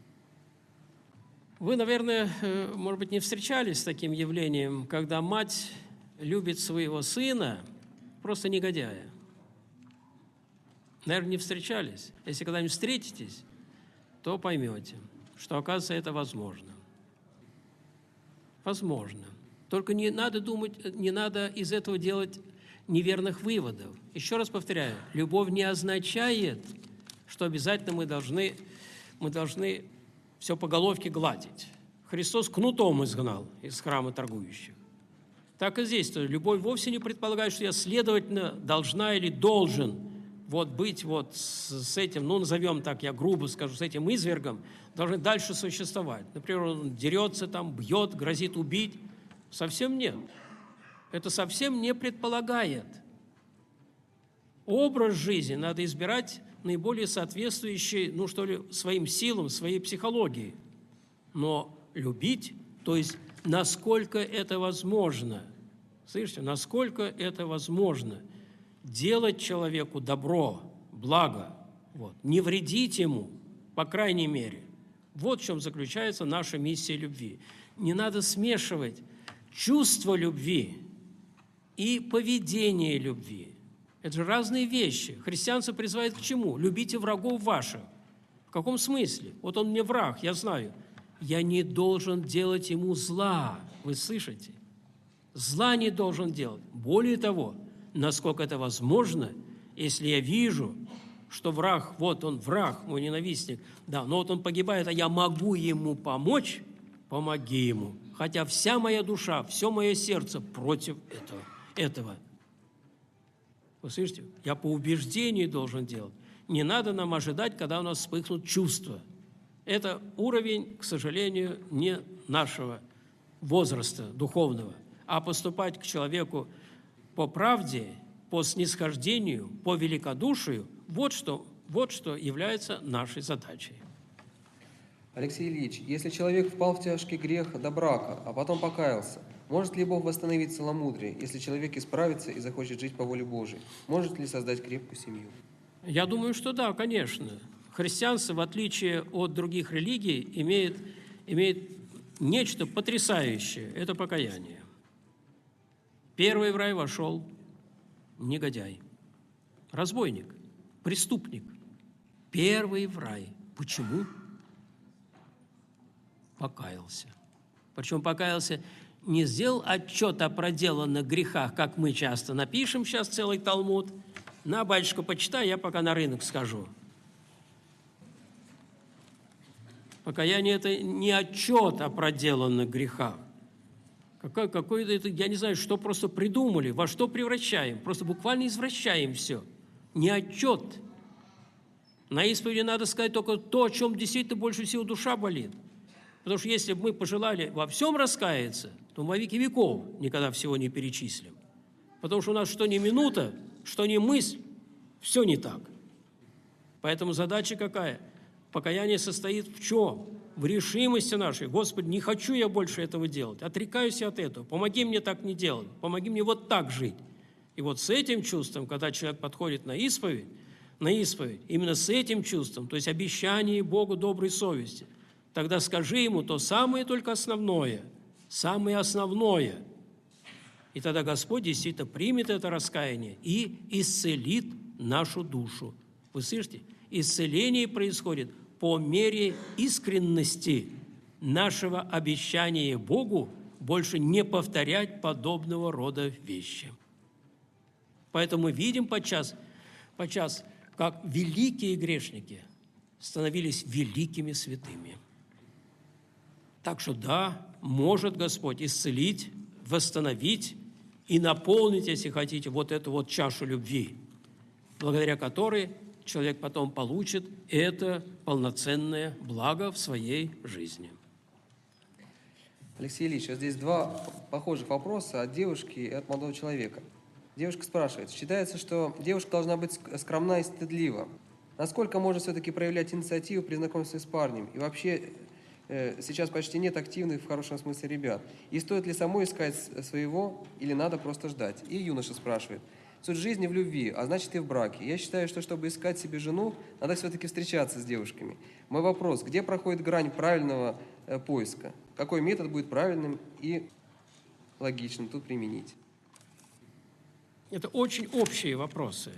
Вы, наверное, может быть, не встречались с таким явлением, когда мать любит своего сына, просто негодяя. Наверное, не встречались. Если когда-нибудь встретитесь, то поймете, что, оказывается, это возможно. Возможно. Только не надо думать, не надо из этого делать неверных выводов. Еще раз повторяю, любовь не означает, что обязательно мы должны все по головке гладить. Христос кнутом изгнал из храма торгующих. Так и здесь. Любовь вовсе не предполагает, что я, следовательно, должна или должен быть с этим, назовем так, я грубо скажу, с этим извергом, должен дальше существовать. Например, он дерется, бьет, грозит убить. Совсем нет. Это совсем не предполагает. Образ жизни надо избирать наиболее соответствующий, своим силам, своей психологии. Но любить, то есть насколько это возможно, слышите, насколько это возможно, делать человеку добро, благо, не вредить ему, по крайней мере. Вот в чем заключается наша миссия любви. Не надо смешивать чувство любви и поведение любви. Это же разные вещи. Христианство призывает к чему? Любите врагов ваших. В каком смысле? Вот он мне враг, я знаю. Я не должен делать ему зла. Вы слышите? Зла не должен делать. Более того, насколько это возможно, если я вижу, что враг, он враг, мой ненавистник, но он погибает, а я могу ему помочь, помоги ему. Хотя вся моя душа, все мое сердце против этого. Вы слышите? Я по убеждению должен делать. Не надо нам ожидать, когда у нас вспыхнут чувства. Это уровень, к сожалению, не нашего возраста духовного, а поступать к человеку по правде, по снисхождению, по великодушию – вот что является нашей задачей. Алексей Ильич, если человек впал в тяжкий грех до брака, а потом покаялся, может ли Бог восстановить целомудрие, если человек исправится и захочет жить по воле Божией? Может ли создать крепкую семью? Я думаю, что да, конечно. Христианство, в отличие от других религий, имеет нечто потрясающее – это покаяние. Первый в рай вошел негодяй, разбойник, преступник. Первый в рай. Почему? Покаялся. Причем покаялся, не сделал отчет о проделанных грехах, как мы часто напишем сейчас целый Талмуд. На, батюшка, почитай, я пока на рынок схожу. Покаяние – это не отчет о проделанных грехах. Какой-то, это, я не знаю, что просто придумали, во что превращаем. Просто буквально извращаем все. Не отчет. На исповеди надо сказать только то, о чем действительно больше всего душа болит. Потому что если бы мы пожелали во всем раскаяться, то во веки веков никогда всего не перечислим. Потому что у нас что ни минута, что ни мысль, все не так. Поэтому задача какая? Покаяние состоит в чем? В решимости нашей. Господи, не хочу я больше этого делать. Отрекаюсь от этого. Помоги мне так не делать. Помоги мне вот так жить. И вот с этим чувством, когда человек подходит на исповедь, именно с этим чувством, то есть обещание Богу доброй совести, тогда скажи ему то самое только основное. Самое основное. И тогда Господь действительно примет это раскаяние и исцелит нашу душу. Вы слышите? Исцеление происходит по мере искренности нашего обещания Богу больше не повторять подобного рода вещи. Поэтому мы видим подчас, как великие грешники становились великими святыми. Так что да, может Господь исцелить, восстановить и наполнить, если хотите, вот эту вот чашу любви, благодаря которой человек потом получит это полноценное благо в своей жизни. Алексей Ильич, здесь два похожих вопроса от девушки и от молодого человека. Девушка спрашивает, считается, что девушка должна быть скромна и стыдлива. Насколько можно все-таки проявлять инициативу при знакомстве с парнем? И вообще сейчас почти нет активных в хорошем смысле ребят. И стоит ли самой искать своего или надо просто ждать? И юноша спрашивает, суть жизни в любви, а значит и в браке. Я считаю, что чтобы искать себе жену, надо все-таки встречаться с девушками. Мой вопрос, где проходит грань правильного поиска? Какой метод будет правильным и логичным тут применить? Это очень общие вопросы,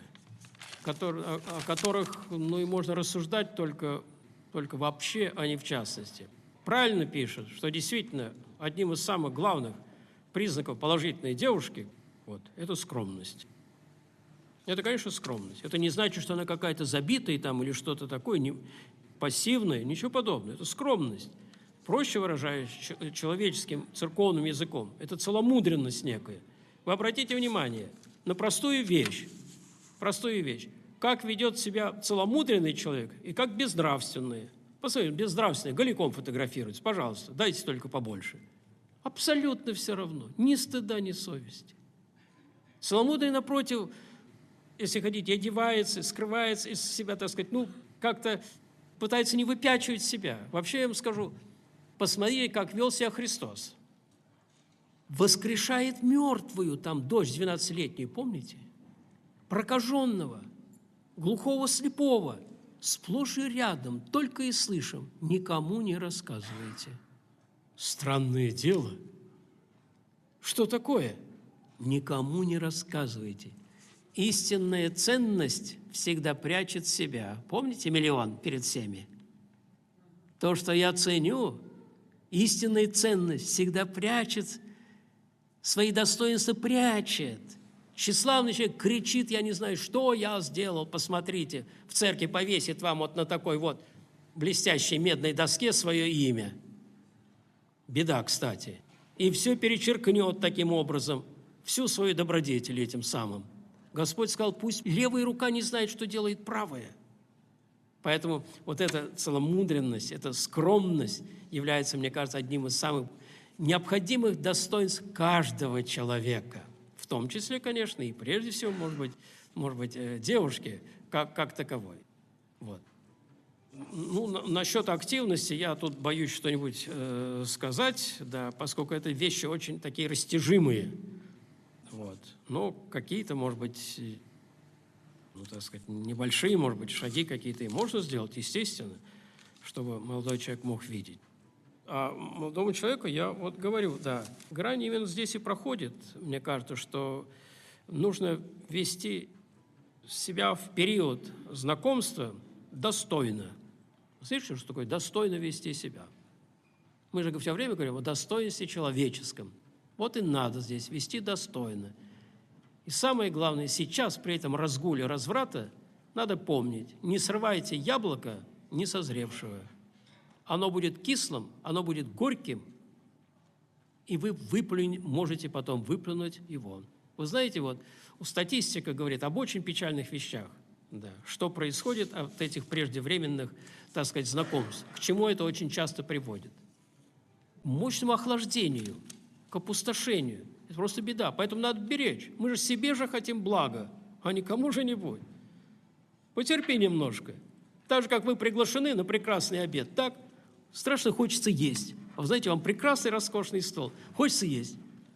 о которых и можно рассуждать только вообще, а не в частности. Правильно пишет, что действительно одним из самых главных признаков положительной девушки это скромность. Это, конечно, скромность. Это не значит, что она какая-то забитая или что-то такое, пассивная, ничего подобного. Это скромность. проще выражаясь человеческим церковным языком, это целомудренность некая. Вы обратите внимание на простую вещь, как ведет себя целомудренный человек и как безнравственный. Посмотрите, безнравственный, голиком фотографируется, пожалуйста, дайте только побольше. Абсолютно все равно, ни стыда, ни совести. Целомудренный, напротив, если хотите, одевается, скрывается из себя, так сказать, как-то пытается не выпячивать себя. Вообще, я вам скажу, посмотрите, как вел себя Христос. Воскрешает мертвую, там, дочь 12-летнюю, помните? Прокаженного, глухого, слепого, сплошь и рядом, только и слышим, никому не рассказывайте. Странное дело. Что такое? Никому не рассказывайте. Истинная ценность всегда прячет себя. Помните миллион перед всеми? То, что я ценю, истинная ценность всегда прячет, свои достоинства прячет. Тщеславный человек кричит, я не знаю, что я сделал, посмотрите, в церкви повесит вам вот на такой вот блестящей медной доске свое имя. Беда, кстати. И все перечеркнет таким образом, всю свою добродетель этим самым. Господь сказал, пусть левая рука не знает, что делает правая. Поэтому вот эта целомудренность, эта скромность является, мне кажется, одним из самых необходимых достоинств каждого человека. В том числе, конечно, и прежде всего, может быть, девушки как таковой. Вот. Насчет активности я тут боюсь что-нибудь сказать, да, поскольку это вещи очень такие растяжимые. Вот. Но какие-то, может быть, так сказать, небольшие, может быть, шаги какие-то и можно сделать, естественно, чтобы молодой человек мог видеть. А молодому человеку я вот говорю, да, грань именно здесь и проходит. Мне кажется, что нужно вести себя в период знакомства достойно. Слышите, что такое достойно вести себя? Мы же все время говорим о достоинстве человеческом. Вот и надо здесь вести достойно. И самое главное, сейчас при этом разгуле разврата надо помнить, не срывайте яблоко несозревшего. Оно будет кислым, оно будет горьким, и вы можете потом выплюнуть его. Вы знаете, вот статистика говорит об очень печальных вещах, да, что происходит от этих преждевременных, так сказать, знакомств, к чему это очень часто приводит. К мощному охлаждению, к опустошению. Это просто беда, поэтому надо беречь. Мы же себе же хотим блага, а никому же не будет. Потерпи немножко. Так же, как вы приглашены на прекрасный обед, так страшно хочется есть. А вы знаете, вам прекрасный, роскошный стол. Хочется есть.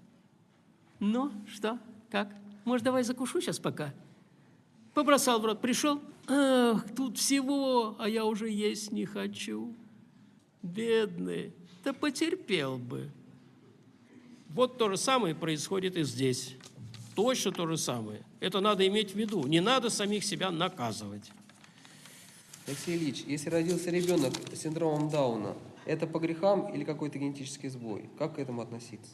Ну, что, как? Может, давай закушу сейчас пока? Побросал в рот, пришел. Ах, тут всего, а я уже есть не хочу. Бедный, да потерпел бы. Вот то же самое происходит и здесь. Точно то же самое. Это надо иметь в виду. Не надо самих себя наказывать. Алексей Ильич, если родился ребенок с синдромом Дауна, это по грехам или какой-то генетический сбой? Как к этому относиться?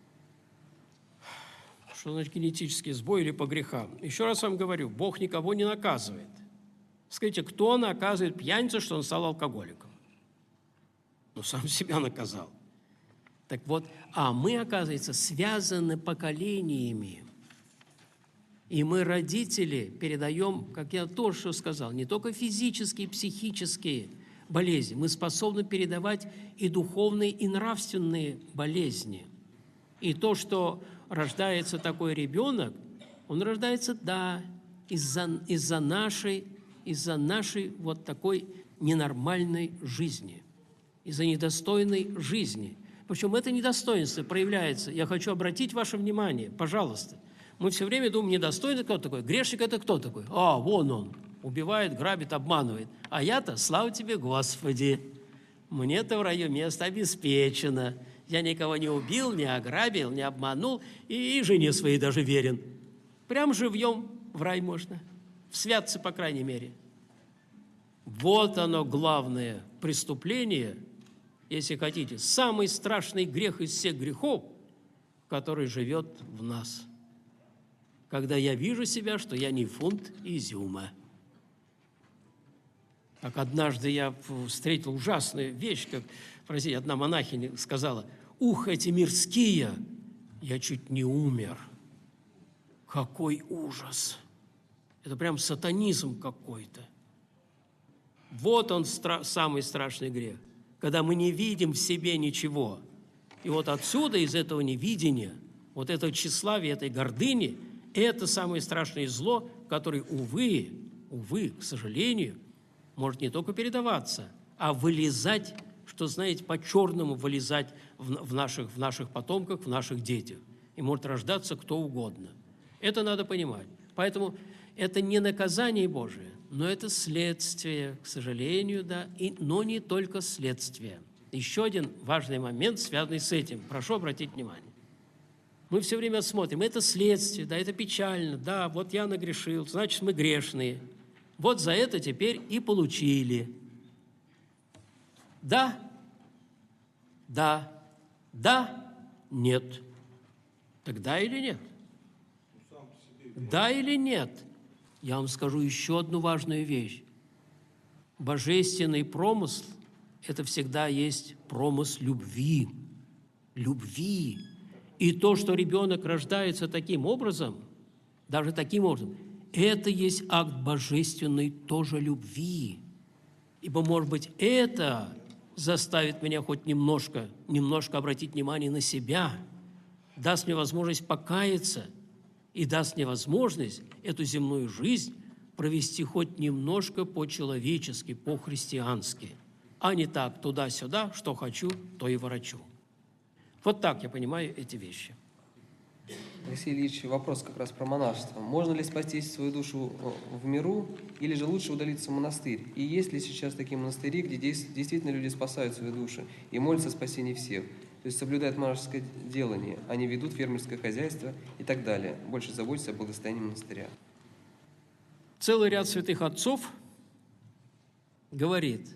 Что значит генетический сбой или по грехам? Еще раз вам говорю, Бог никого не наказывает. Скажите, кто наказывает пьяницу, что он стал алкоголиком? Сам себя наказал. Так вот, мы, оказывается, связаны поколениями. И мы, родители, передаем, как я тоже что сказал, не только физические, психические болезни, мы способны передавать и духовные, и нравственные болезни. И то, что рождается такой ребенок, он рождается, да, из-за нашей вот такой ненормальной жизни, из-за недостойной жизни. Причем это недостоинство проявляется. Я хочу обратить ваше внимание, пожалуйста. Мы все время думаем, недостойный кто такой? Грешник – это кто такой? Вон он, убивает, грабит, обманывает. А я-то, слава тебе, Господи, мне-то в раю место обеспечено. Я никого не убил, не ограбил, не обманул, и жене своей даже верен. Прям живьем в рай можно, в святце, по крайней мере. Вот оно главное преступление, если хотите, самый страшный грех из всех грехов, который живет в нас. Когда я вижу себя, что я не фунт изюма. Как однажды я встретил ужасную вещь, как Простите, одна монахиня сказала: «Ух, эти мирские, я чуть не умер». Какой ужас! Это прям сатанизм какой-то. Вот он самый страшный грех, когда мы не видим в себе ничего. И вот отсюда, из этого невидения, вот этого тщеславия, этой гордыни, это самое страшное зло, которое, увы, к сожалению, может не только передаваться, а вылезать, что, знаете, по-черному вылезать в наших потомках, в наших детях. И может рождаться кто угодно. Это надо понимать. Поэтому это не наказание Божие, но это следствие, к сожалению, да, но не только следствие. Еще один важный момент, связанный с этим. Прошу обратить внимание. Мы все время смотрим, это следствие, да, это печально, да, вот я нагрешил, значит, мы грешные. Вот за это теперь и получили. Да, нет. Тогда или нет? Да или нет? Я вам скажу еще одну важную вещь. Божественный промысл – это всегда есть промысл любви. Любви. И то, что ребенок рождается таким образом, даже таким образом, это есть акт божественной тоже любви. Ибо, может быть, это заставит меня хоть немножко обратить внимание на себя, даст мне возможность покаяться и даст мне возможность эту земную жизнь провести хоть немножко по-человечески, по-христиански, а не так туда-сюда, что хочу, то и ворочу. Вот так я понимаю эти вещи. Алексей Ильич, вопрос как раз про монашество. Можно ли спасти свою душу в миру, или же лучше удалиться в монастырь? И есть ли сейчас такие монастыри, где действительно люди спасают свои души и молятся о спасении всех? То есть соблюдают монашеское делание, они ведут фермерское хозяйство и так далее. Больше заботятся о благосостоянии монастыря. Целый ряд святых отцов говорит,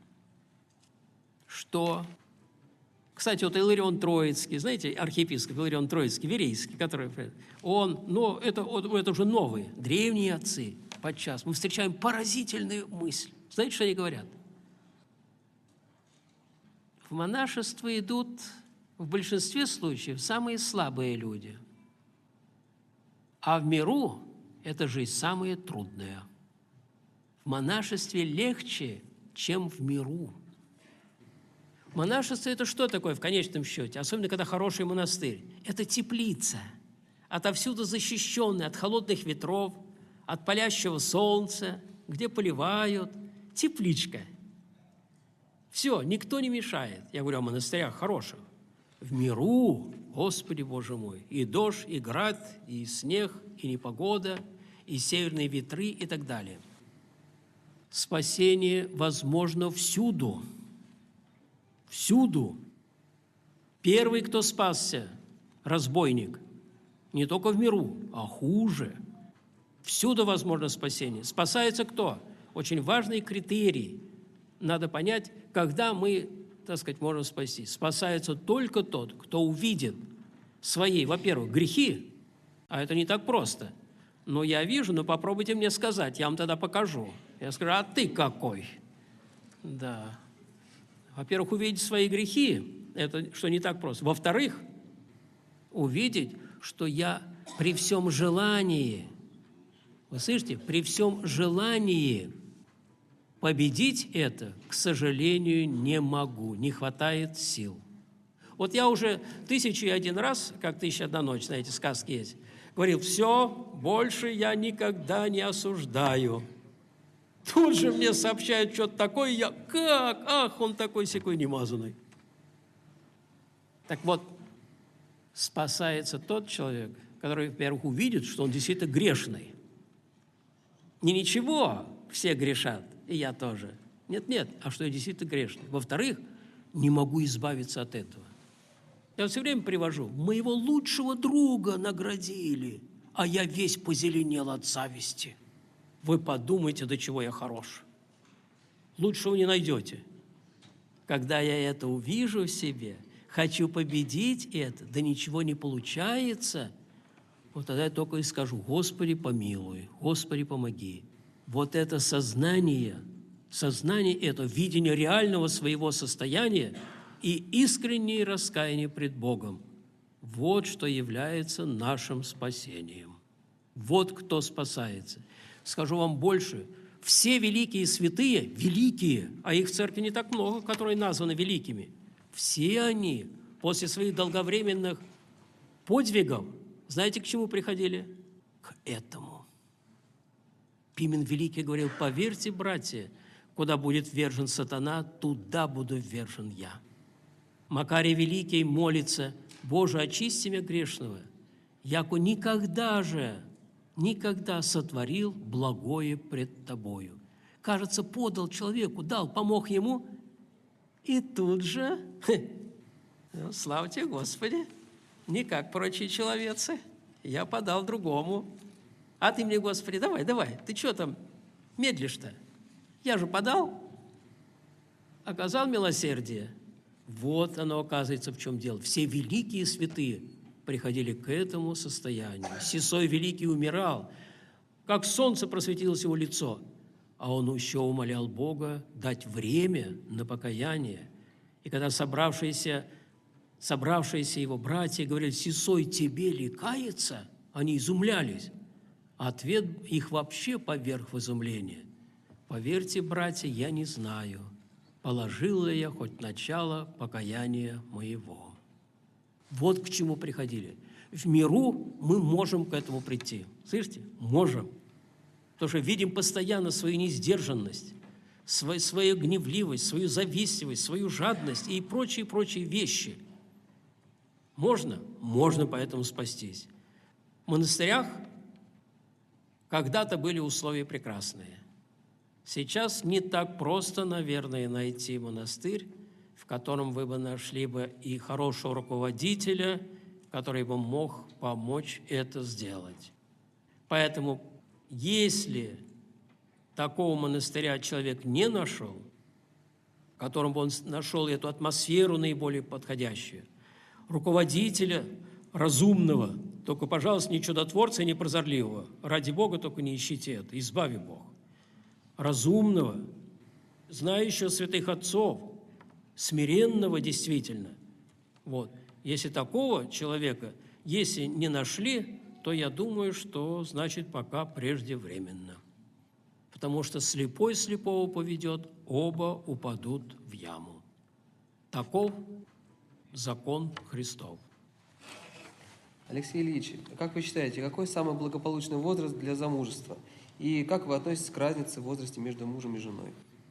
что... Кстати, вот Иларион Троицкий, знаете, архиепископ Иларион Троицкий, верейский, который... это уже новые, древние отцы подчас. Мы встречаем поразительную мысль. Знаете, что они говорят? В монашество идут в большинстве случаев самые слабые люди. А в миру эта жизнь самая трудная. В монашестве легче, чем в миру. Монашество – это что такое в конечном счете? Особенно, когда хороший монастырь. Это теплица, отовсюду защищенная от холодных ветров, от палящего солнца, где поливают. Тепличка. Все, никто не мешает. Я говорю о монастырях хороших. В миру, Господи Боже мой, и дождь, и град, и снег, и непогода, и северные ветры, и так далее. Спасение возможно всюду. Всюду. Первый, кто спасся, разбойник, не только в миру, а хуже. Всюду возможно спасение. Спасается кто? Очень важный критерий. Надо понять, когда мы, так сказать, можем спасти. Спасается только тот, кто увидит свои, во-первых, грехи, а это не так просто. Но я вижу, но попробуйте мне сказать, я вам тогда покажу. Я скажу, а ты какой? Да. Во-первых, увидеть свои грехи, это что не так просто. Во-вторых, увидеть, что я при всем желании, вы слышите, при всем желании победить это, к сожалению, не могу, не хватает сил. Вот я уже 1001 раз, как 1001 ночь, знаете, сказки есть, говорил, все, больше я никогда не осуждаю. Тут же мне сообщают что-то такое, я как? Ах, он такой-сякой немазанный. Так вот, спасается тот человек, который, во-первых, увидит, что он действительно грешный. Не ничего, все грешат, и я тоже. Нет, а что я действительно грешный. Во-вторых, не могу избавиться от этого. Я все время привожу, моего лучшего друга наградили, а я весь позеленел от зависти. Вы подумайте, до чего я хорош. Лучшего не найдете. Когда я это увижу в себе, хочу победить это, да ничего не получается, вот тогда я только и скажу, Господи, помилуй, Господи, помоги. Вот это сознание это, видение реального своего состояния, и искреннее раскаяние пред Богом. Вот что является нашим спасением. Вот кто спасается. Скажу вам больше. Все великие святые, великие, а их в церкви не так много, которые названы великими, все они после своих долговременных подвигов, знаете, к чему приходили? К этому. Пимен Великий говорил: поверьте, братья, куда будет ввержен сатана, туда буду ввержен я. Макарий Великий молится: Боже, очисти меня грешного, яко никогда сотворил благое пред Тобою. Кажется, подал человеку, дал, помог ему, и тут же, слава тебе, Господи, не как прочие человецы, я подал другому. А ты мне, Господи, давай, ты что там медлишь-то? Я же подал, оказал милосердие. Вот оно, оказывается, в чем дело. Все великие святые приходили к этому состоянию. Сисой Великий умирал, как солнце просветилось его лицо, а он еще умолял Бога дать время на покаяние. И когда собравшиеся его братья говорили: «Сисой, тебе ли каяться?» Они изумлялись. Ответ их вообще поверг в изумление. «Поверьте, братья, я не знаю, положил ли я хоть начало покаяния моего». Вот к чему приходили. В миру мы можем к этому прийти. Слышите? Можем. Потому что видим постоянно свою несдержанность, свою гневливость, свою завистливость, свою жадность и прочие вещи. Можно? Можно поэтому спастись. В монастырях когда-то были условия прекрасные. Сейчас не так просто, наверное, найти монастырь, в котором вы бы нашли бы и хорошего руководителя, который бы мог помочь это сделать. Поэтому, если такого монастыря человек не нашел, в котором бы он нашел эту атмосферу наиболее подходящую, руководителя разумного, только, пожалуйста, не чудотворца и не прозорливого, ради Бога только не ищите это, избави Бог, разумного, знающего святых отцов, смиренного действительно. Вот. Если такого человека, если не нашли, то я думаю, что значит пока преждевременно. Потому что слепой слепого поведет, оба упадут в яму. Таков закон Христов. Алексей Ильич, как вы считаете, какой самый благополучный возраст для замужества? И как вы относитесь к разнице в возрасте между мужем и женой?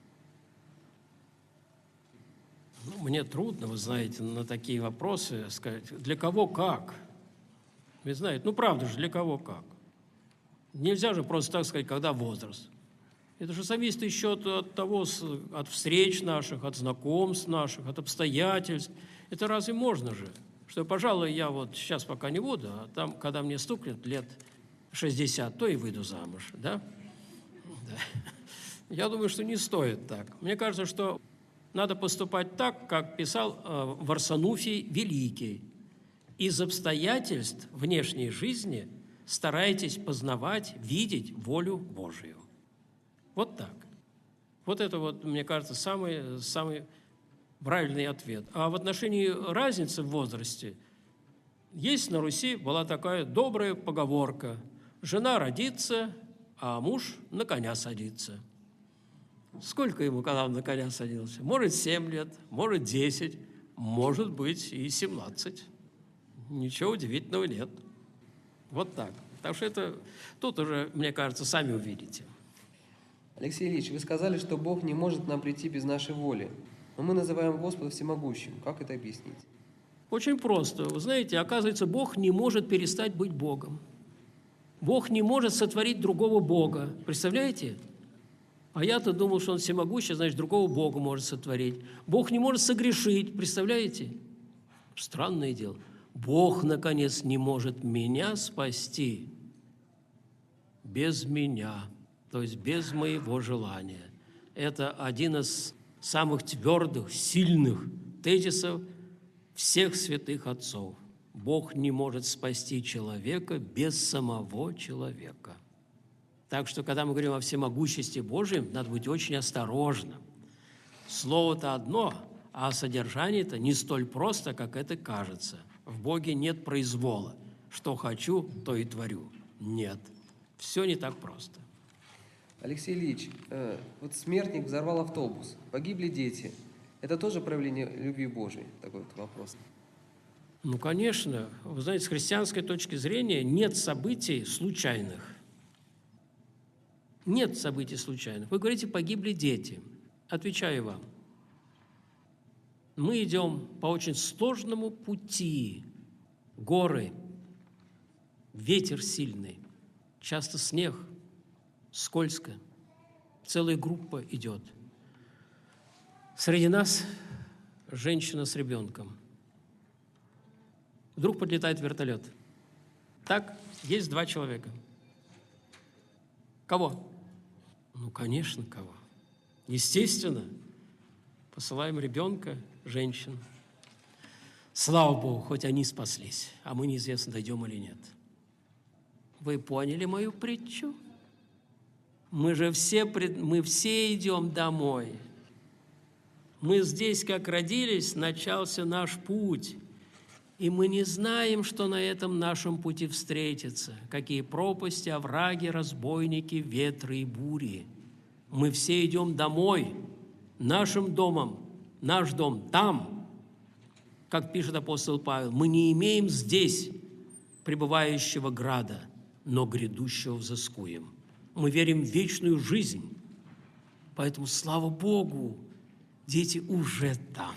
Мне трудно, вы знаете, на такие вопросы сказать, для кого как. Вы знаете, правда же, для кого как. Нельзя же просто так сказать, когда возраст. Это же зависит еще от того, от встреч наших, от знакомств наших, от обстоятельств. Это разве можно же? Что, пожалуй, я вот сейчас пока не буду, а там, когда мне стукнет лет 60, то и выйду замуж, да? Я думаю, что не стоит так. Мне кажется, что надо поступать так, как писал Варсануфий Великий. Из обстоятельств внешней жизни старайтесь познавать, видеть волю Божию. Вот так. Вот это вот, мне кажется, самый правильный ответ. А в отношении разницы в возрасте, есть на Руси была такая добрая поговорка: жена родится, а муж на коня садится. Сколько ему, когда он на коня садился? Может, 7 лет, может, 10, может быть, и 17. Ничего удивительного нет. Вот так. Так что это тут уже, мне кажется, сами увидите. Алексей Ильич, вы сказали, что Бог не может к нам прийти без нашей воли. Но мы называем Господа всемогущим. Как это объяснить? Очень просто. Вы знаете, оказывается, Бог не может перестать быть Богом. Бог не может сотворить другого Бога. Представляете? А я-то думал, что Он всемогущий, значит, другого Бога может сотворить. Бог не может согрешить. Представляете? Странное дело. Бог, наконец, не может меня спасти без меня, то есть без моего желания. Это один из самых твердых, сильных тезисов всех святых отцов. Бог не может спасти человека без самого человека. Так что, когда мы говорим о всемогуществе Божьем, надо быть очень осторожным. Слово-то одно, А содержание-то не столь просто, как это кажется. В Боге нет произвола. Что хочу, то и творю. Нет. Все не так просто. Алексей Ильич, вот смертник взорвал автобус, погибли дети. Это тоже проявление любви Божией? Такой вот вопрос. Ну, конечно. Вы знаете, с христианской точки зрения нет событий случайных. Нет событий случайных. Вы говорите, погибли дети. Отвечаю вам. Мы идем по очень сложному пути. Горы, ветер сильный, часто снег, скользко. Целая группа идет. Среди нас женщина с ребенком. Вдруг подлетает вертолет. Так, есть 2 человека. Кого? Ну, конечно, кого. Естественно, посылаем ребенка, женщин. Слава Богу, хоть они спаслись, а мы неизвестно, дойдем или нет. Вы поняли мою притчу? Мы все идем домой. Мы здесь, как родились, начался наш путь. И мы не знаем, что на этом нашем пути встретится, какие пропасти, овраги, разбойники, ветры и бури. Мы все идем домой, нашим домом, наш дом там, как пишет апостол Павел, мы не имеем здесь пребывающего града, но грядущего взыскуем. Мы верим в вечную жизнь, поэтому, слава Богу, дети уже там.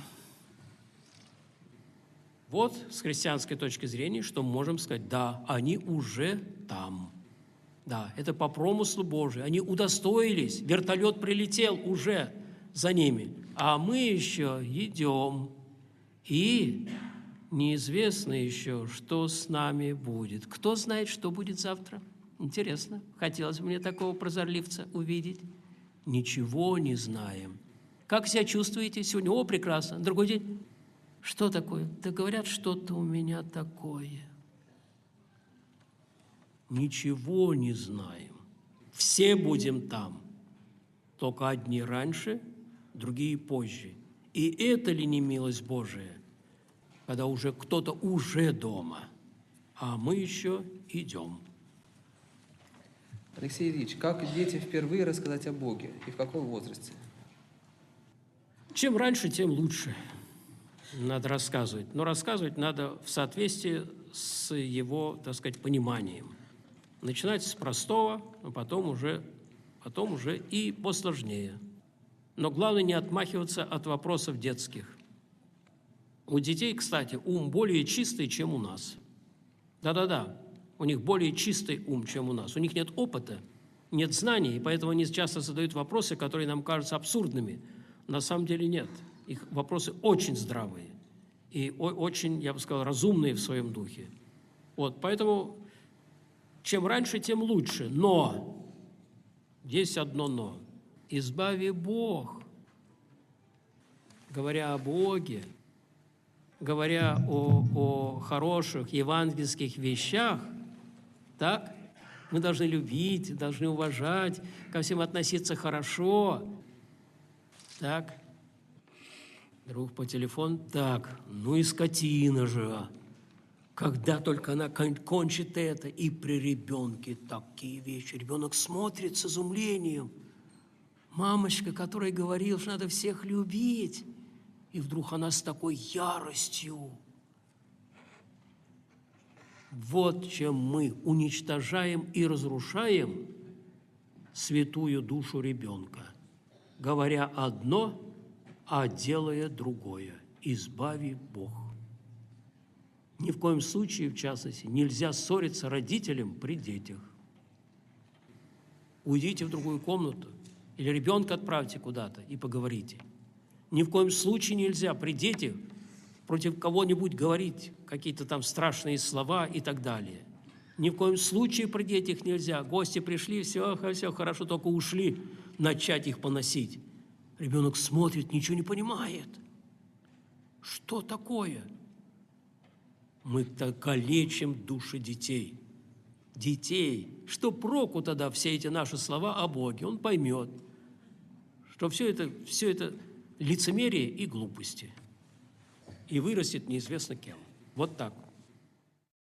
Вот с христианской точки зрения, что мы можем сказать, да, они уже там. Да, это по промыслу Божию. Они удостоились, вертолет прилетел уже за ними, а мы еще идем. И неизвестно еще, что с нами будет. Кто знает, что будет завтра? Интересно. Хотелось бы мне такого прозорливца увидеть. Ничего не знаем. Как себя чувствуете сегодня? О, прекрасно. Другой день. Что такое? Да говорят, что-то у меня такое. Ничего не знаем. Все будем там. Только одни раньше, другие позже. И это ли не милость Божия, когда уже кто-то уже дома, а мы еще идем? Алексей Ильич, как детям впервые рассказать о Боге и в каком возрасте? Чем раньше, тем лучше. Надо рассказывать. Но рассказывать надо в соответствии с его, так сказать, пониманием. Начинать с простого, а потом уже и посложнее. Но главное не отмахиваться от вопросов детских. У детей, кстати, ум более чистый, чем у нас. Да-да-да, у них более чистый ум, чем у нас. У них нет опыта, нет знаний, и поэтому они часто задают вопросы, которые нам кажутся абсурдными. На самом деле нет. Их вопросы очень здравые и очень, я бы сказал, разумные в своем духе. Вот, поэтому чем раньше, тем лучше. Но, есть одно но. Избави Бог. Говоря о Боге, говоря о хороших евангельских вещах, так, мы должны любить, должны уважать, ко всем относиться хорошо. Так, друг по телефону, так, ну и скотина же. Когда только она кончит это, и при ребенке такие вещи. Ребенок смотрит с изумлением. Мамочка, которая говорила, что надо всех любить, и вдруг она с такой яростью. Вот чем мы уничтожаем и разрушаем святую душу ребенка, говоря одно, а делая другое. Избави Бог. Ни в коем случае, в частности, нельзя ссориться родителям при детях. Уйдите в другую комнату или ребенка отправьте куда-то и поговорите. Ни в коем случае нельзя при детях против кого-нибудь говорить какие-то там страшные слова и так далее. Ни в коем случае при детях нельзя. Гости пришли, все хорошо, только ушли, начать их поносить. Ребенок смотрит, ничего не понимает. Что такое? Мы так калечим души детей. Детей. Что проку тогда все эти наши слова о Боге? Он поймет, что все это лицемерия и глупости. И вырастет неизвестно кем. Вот так.